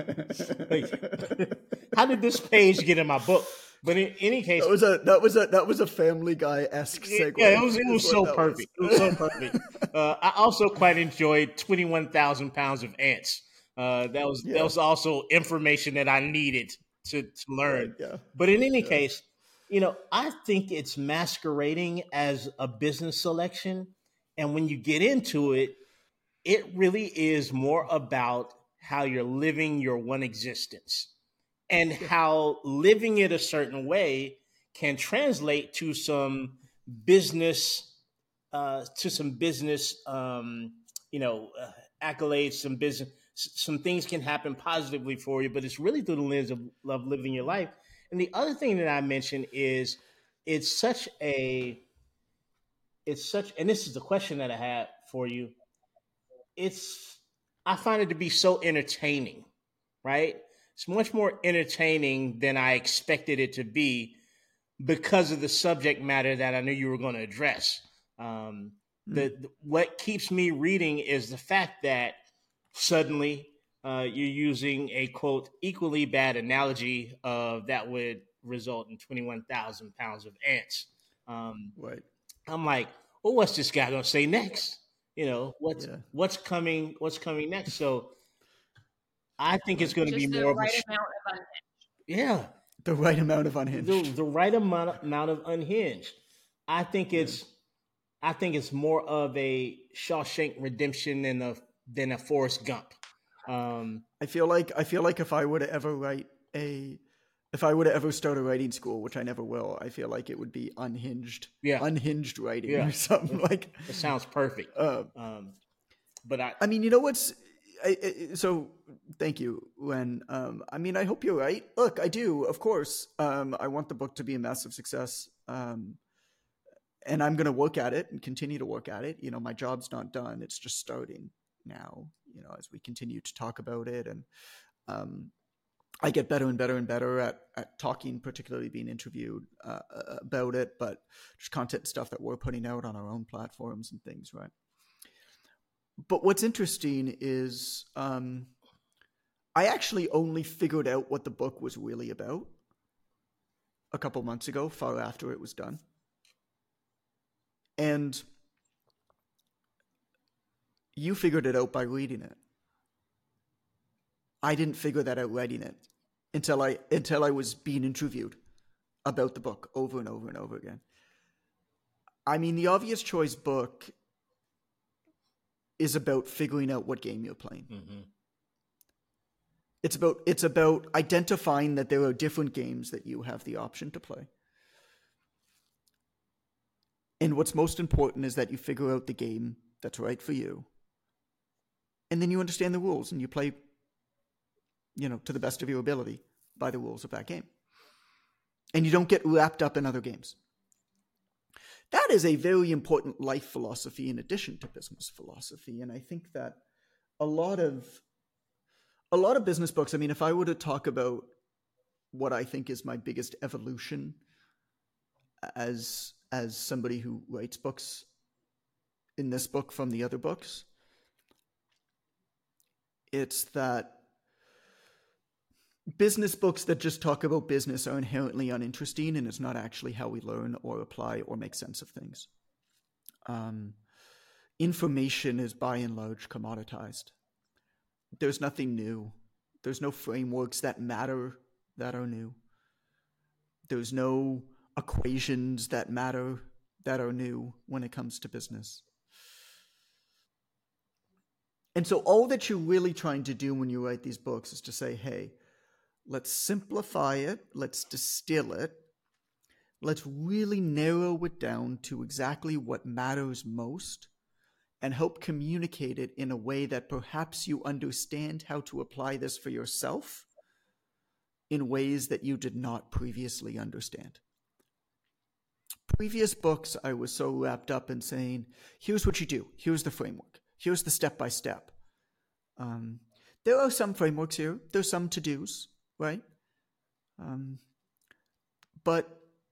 like, how did this page get in my book? But in any case, That was a that was a that was a Family Guy esque segue. yeah, it was it is was what so that perfect. It was so perfect. Uh, I also quite enjoyed twenty one thousand pounds of ants. Uh, that was Yeah. that was also information that I needed to to learn. Right, yeah. But in any case, you know, I think it's masquerading as a business selection, and when you get into it, it really is more about how you're living your one existence and how living it a certain way can translate to some business uh, to some business um, you know uh, accolades, some business some things can happen positively for you, but it's really through the lens of, of living your life. And the other thing that I mentioned is it's such a it's such and this is the question that I had for you. It's I find it to be so entertaining, right? It's much more entertaining than I expected it to be because of the subject matter that I knew you were going to address. Um, the, the what keeps me reading is the fact that suddenly uh, you're using a quote equally bad analogy of that would result in twenty-one thousand pounds of ants. Um, Right. I'm like, well, what's this guy gonna say next? You know, what's Yeah. what's coming? What's coming next? So I think it's Right. going to be Just the more of a right sh- amount of unhinged. yeah, The right amount of the unhinged. the right amount amount of unhinged. I think Yeah. it's I think it's more of a Shawshank Redemption than a than a Forrest Gump. Um, I feel like I feel like if I were to ever write a if I were to ever start a writing school, which I never will, I feel like it would be unhinged, yeah, unhinged writing yeah, or something it, like. it sounds perfect. Uh, Um, but I I mean, you know what's I, I, so. Thank you, Len. Um, I mean, I hope you're right. Look, I do, of course. Um, I want the book to be a massive success, um, and I'm going to work at it and continue to work at it. You know, my job's not done; it's just starting now. You know, as we continue to talk about it, and um, I get better and better and better at, at talking, particularly being interviewed uh, about it, but just content stuff that we're putting out on our own platforms and things, right? But what's interesting is um, I actually only figured out what the book was really about a couple months ago, far after it was done. And you figured it out by reading it. I didn't figure that out writing it until I until I was being interviewed about the book over and over and over again. I mean, the Obvious Choice book is about figuring out what game you're playing. mm-hmm. It's about it's about identifying that there are different games that you have the option to play. And what's most important is that you figure out the game that's right for you. And then you understand the rules and you play, you know, to the best of your ability by the rules of that game. And you don't get wrapped up in other games. That is a very important life philosophy in addition to business philosophy. And I think that a lot of a lot of business books, I mean, if I were to talk about what I think is my biggest evolution as as somebody who writes books in this book from the other books, it's that business books that just talk about business are inherently uninteresting, and it's not actually how we learn or apply or make sense of things. Um, information is by and large commoditized. There's nothing new. There's no frameworks that matter that are new. There's no equations that matter that are new when it comes to business. And so all that you're really trying to do when you write these books is to say, hey, let's simplify it, let's distill it, let's really narrow it down to exactly what matters most and help communicate it in a way that perhaps you understand how to apply this for yourself in ways that you did not previously understand. Previous books, I was so wrapped up in saying, here's what you do, here's the framework, here's the step-by-step. Um, there are some frameworks here, there's some to-dos, right? Um, but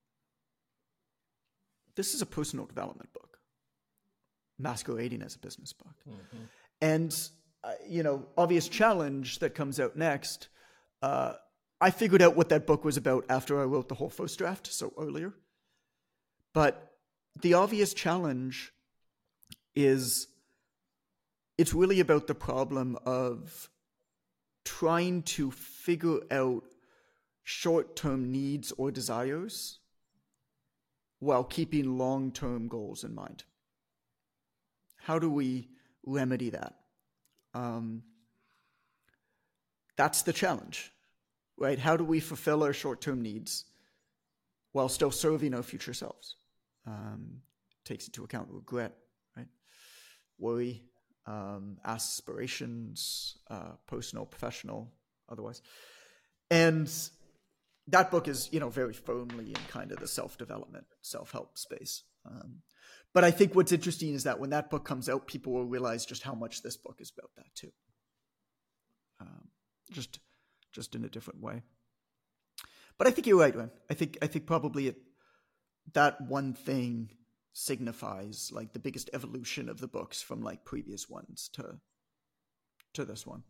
this is a personal development book, masquerading as a business book. Mm-hmm. And, uh, you know, Obvious Challenge that comes out next, uh, I figured out what that book was about after I wrote the whole first draft, so earlier. But the Obvious Challenge is, it's really about the problem of trying to figure out short-term needs or desires while keeping long-term goals in mind. How do we remedy that? Um, that's the challenge, right? How do we fulfill our short-term needs while still serving our future selves? Um, takes into account regret, right? Worry, um, aspirations, uh, personal, professional, otherwise. And that book is, you know, very firmly in kind of the self-development, self-help space. Um, but I think what's interesting is that when that book comes out, people will realize just how much this book is about that too. Um, just, just in a different way. But I think you're right, Ren. I think, I think probably it, that one thing signifies like the biggest evolution of the books from like previous ones to, to this one.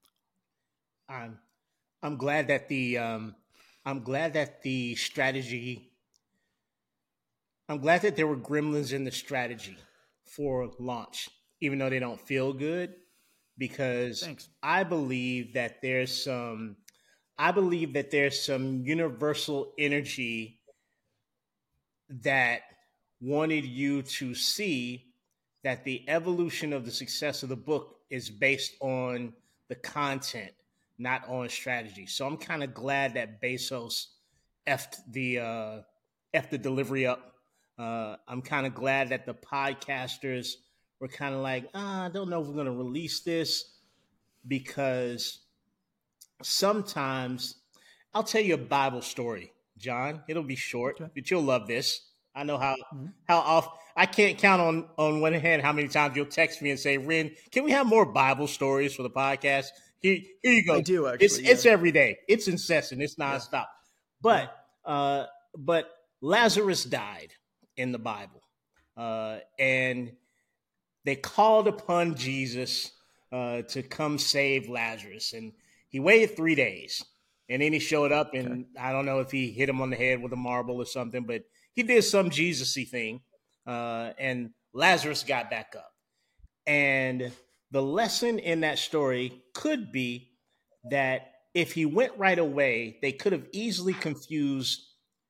I'm I'm glad that the um, I'm glad that the strategy. I'm glad that there were gremlins in the strategy for launch, even though they don't feel good, because Thanks. I believe that there's some. I believe that there's some universal energy that wanted you to see that the evolution of the success of the book is based on the content, not on strategy. So I'm kind of glad that Bezos effed the uh, effed the delivery up. Uh, I'm kind of glad that the podcasters were kind of like, ah, I don't know if we're going to release this, because sometimes I'll tell you a Bible story, John. It'll be short, Okay. but you'll love this. I know how Mhm. how often I can't count on on one hand how many times you'll text me and say, "Ren, can we have more Bible stories for the podcast?" Here, here you go. I do It's actually. it's Yeah. every day. It's incessant. It's Yeah. nonstop. But uh, but Lazarus died in the Bible, uh, and they called upon Jesus uh, to come save Lazarus, and he waited three days, and then he showed up, Okay. and I don't know if he hit him on the head with a marble or something, but he did some Jesus-y thing, uh, and Lazarus got back up. And the lesson in that story could be that if he went right away, they could have easily confused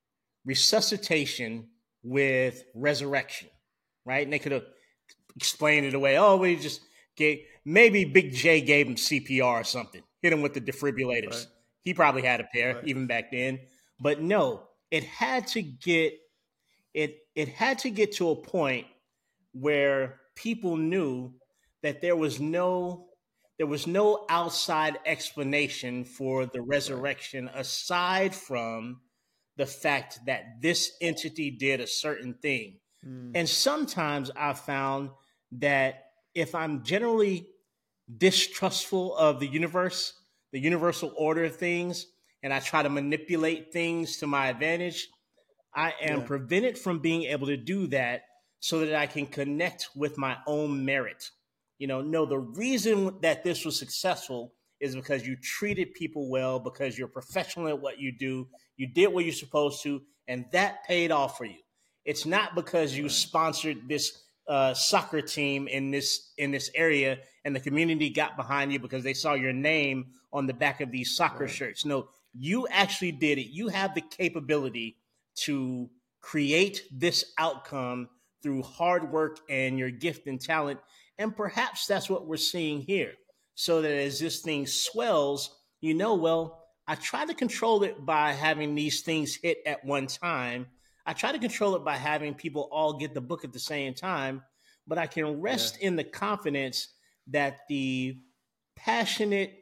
resuscitation with resurrection, right? And they could have explained it away. Oh, we just gave, maybe Big J gave him C P R or something, hit him with the defibrillators. Right. He probably had a pair Right. even back then. But no, it had to get it it had to get to a point where people knew that there was no there was no outside explanation for the resurrection aside from the fact that this entity did a certain thing. Mm. And sometimes I found that if I'm generally distrustful of the universe, the universal order of things, and I try to manipulate things to my advantage, I am Yeah. prevented from being able to do that so that I can connect with my own merit. You know, no, the reason that this was successful is because you treated people well, because you're professional at what you do, you did what you're supposed to, and that paid off for you. It's not because you Right. sponsored this uh, soccer team in this in this area and the community got behind you because they saw your name on the back of these soccer Right. shirts. No, you actually did it. You have the capability to create this outcome through hard work and your gift and talent. And perhaps that's what we're seeing here. So that as this thing swells, you know, well, I try to control it by having these things hit at one time. I try to control it by having people all get the book at the same time, but I can rest Yeah. in the confidence that the passionate,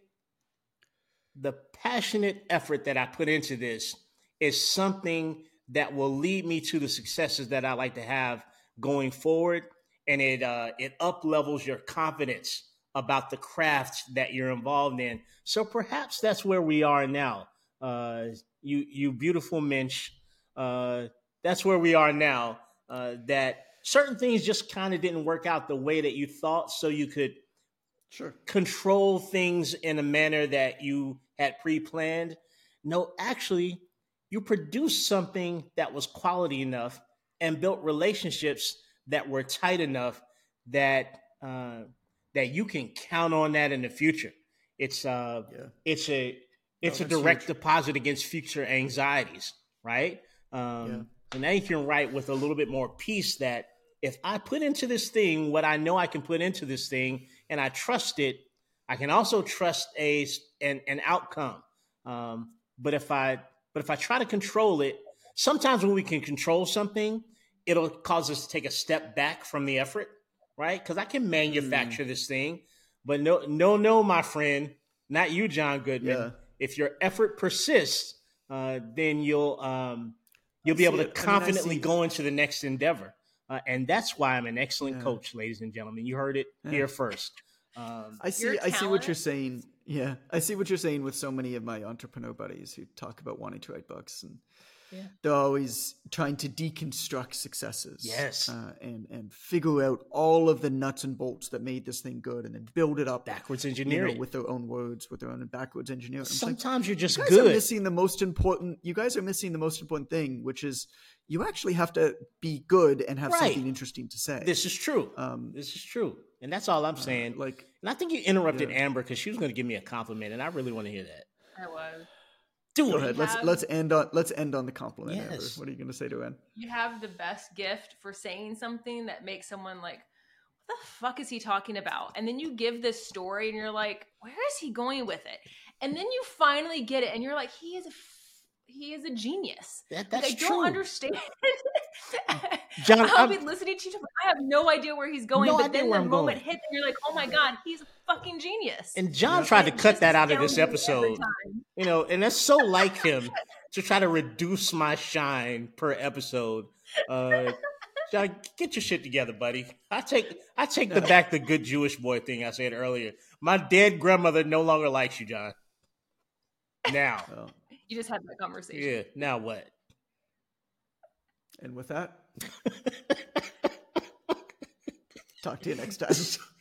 the passionate effort that I put into this is something that will lead me to the successes that I like to have going forward, and it uh, it up levels your confidence about the craft that you're involved in. So perhaps that's where we are now. Uh, you you beautiful Mensch. Uh, that's where we are now. Uh, that certain things just kind of didn't work out the way that you thought, so you could Sure. control things in a manner that you had pre-planned. No, actually, you produced something that was quality enough and built relationships that were tight enough that uh, that you can count on that in the future. It's uh, Yeah. it's a it's No, a that's direct huge. deposit against future anxieties, right? Yeah. Um, and now you can write with a little bit more peace that if I put into this thing what I know I can put into this thing, and I trust it, I can also trust a an, an outcome. Um, but if I but if I try to control it, sometimes when we can control something, it'll cause us to take a step back from the effort, right? Because I can manufacture Mm. this thing, but no, no, no, my friend, not you, John Goodman. Yeah. If your effort persists, uh, then you'll um, you'll I be able see to it. I mean, I confidently see. go into the next endeavor. Uh, and that's why I'm an excellent Yeah. coach, ladies and gentlemen. You heard it Yeah. here first. Um, I see. Your I see what you're talent- saying. Yeah, I see what you're saying with so many of my entrepreneur buddies who talk about wanting to write books, and Yeah. They're always trying to deconstruct successes. Yes. Uh, and, and figure out all of the nuts and bolts that made this thing good and then build it up. Backwards You engineering. know, with their own words, with their own backwards engineering. I'm like, Sometimes you're just you guys good. are missing the most important. You guys are missing the most important thing, which is you actually have to be good and have Right. something interesting to say. This is true. Um, this is true. And that's all I'm saying. uh, like, and I think you interrupted yeah. Amber because she was going to give me a compliment, and I really want to hear that. I was. Do go it. ahead. Let's have- let's end on let's end on the compliment. Amber. Yes. What are you going to say to Anne? You have the best gift for saying something that makes someone like, what the fuck is he talking about? And then you give this story and you're like, where is he going with it? And then you finally get it and you're like, he is a f- he is a genius. That, Like, that's I true. don't understand. John, I'll I'm- be listening to you. I have no idea where he's going, No but idea then where the I'm moment going. hits and you're like, oh my God, he's a fucking genius. And John Yeah. tried to It cut just that out of this astounds me every episode. time. You know, and that's so like him to try to reduce my shine per episode. Uh, John, get your shit together, buddy. I take I take the back the good Jewish boy thing I said earlier. My dead grandmother no longer likes you, John. Now, Well, You just had that conversation. yeah. Now what? and with that, talk to you next time.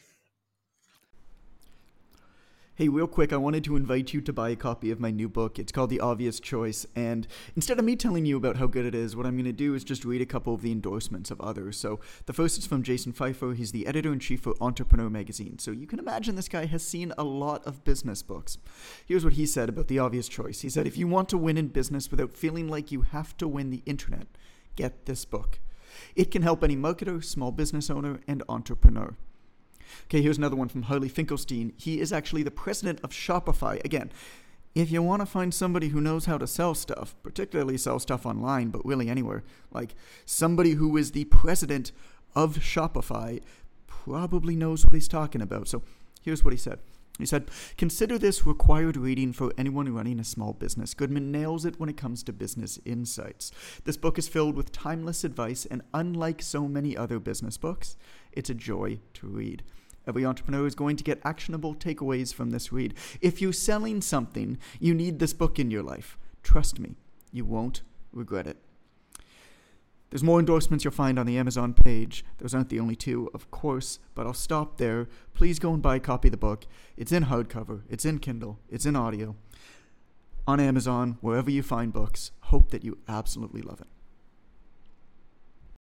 Hey, real quick, I wanted to invite you to buy a copy of my new book. It's called The Obvious Choice, and instead of me telling you about how good it is, what I'm going to do is just read a couple of the endorsements of others. So the first is from Jason Pfeiffer. He's the editor-in-chief for Entrepreneur Magazine. So you can imagine this guy has seen a lot of business books. Here's what he said about The Obvious Choice. He said, if you want to win in business without feeling like you have to win the internet, get this book. It can help any marketer, small business owner, and entrepreneur. Okay, here's another one from Harley Finkelstein. He is actually the president of Shopify. Again, if you want to find somebody who knows how to sell stuff, particularly sell stuff online, but really anywhere, like somebody who is the president of Shopify probably knows what he's talking about. So here's what he said. He said, consider this required reading for anyone running a small business. Goodman nails it when it comes to business insights. This book is filled with timeless advice, and unlike so many other business books, it's a joy to read. Every entrepreneur is going to get actionable takeaways from this read. If you're selling something, you need this book in your life. Trust me, you won't regret it. There's more endorsements you'll find on the Amazon page. Those aren't the only two, of course, but I'll stop there. Please go and buy a copy of the book. It's in hardcover, it's in Kindle, it's in audio. On Amazon, wherever you find books. Hope that you absolutely love it.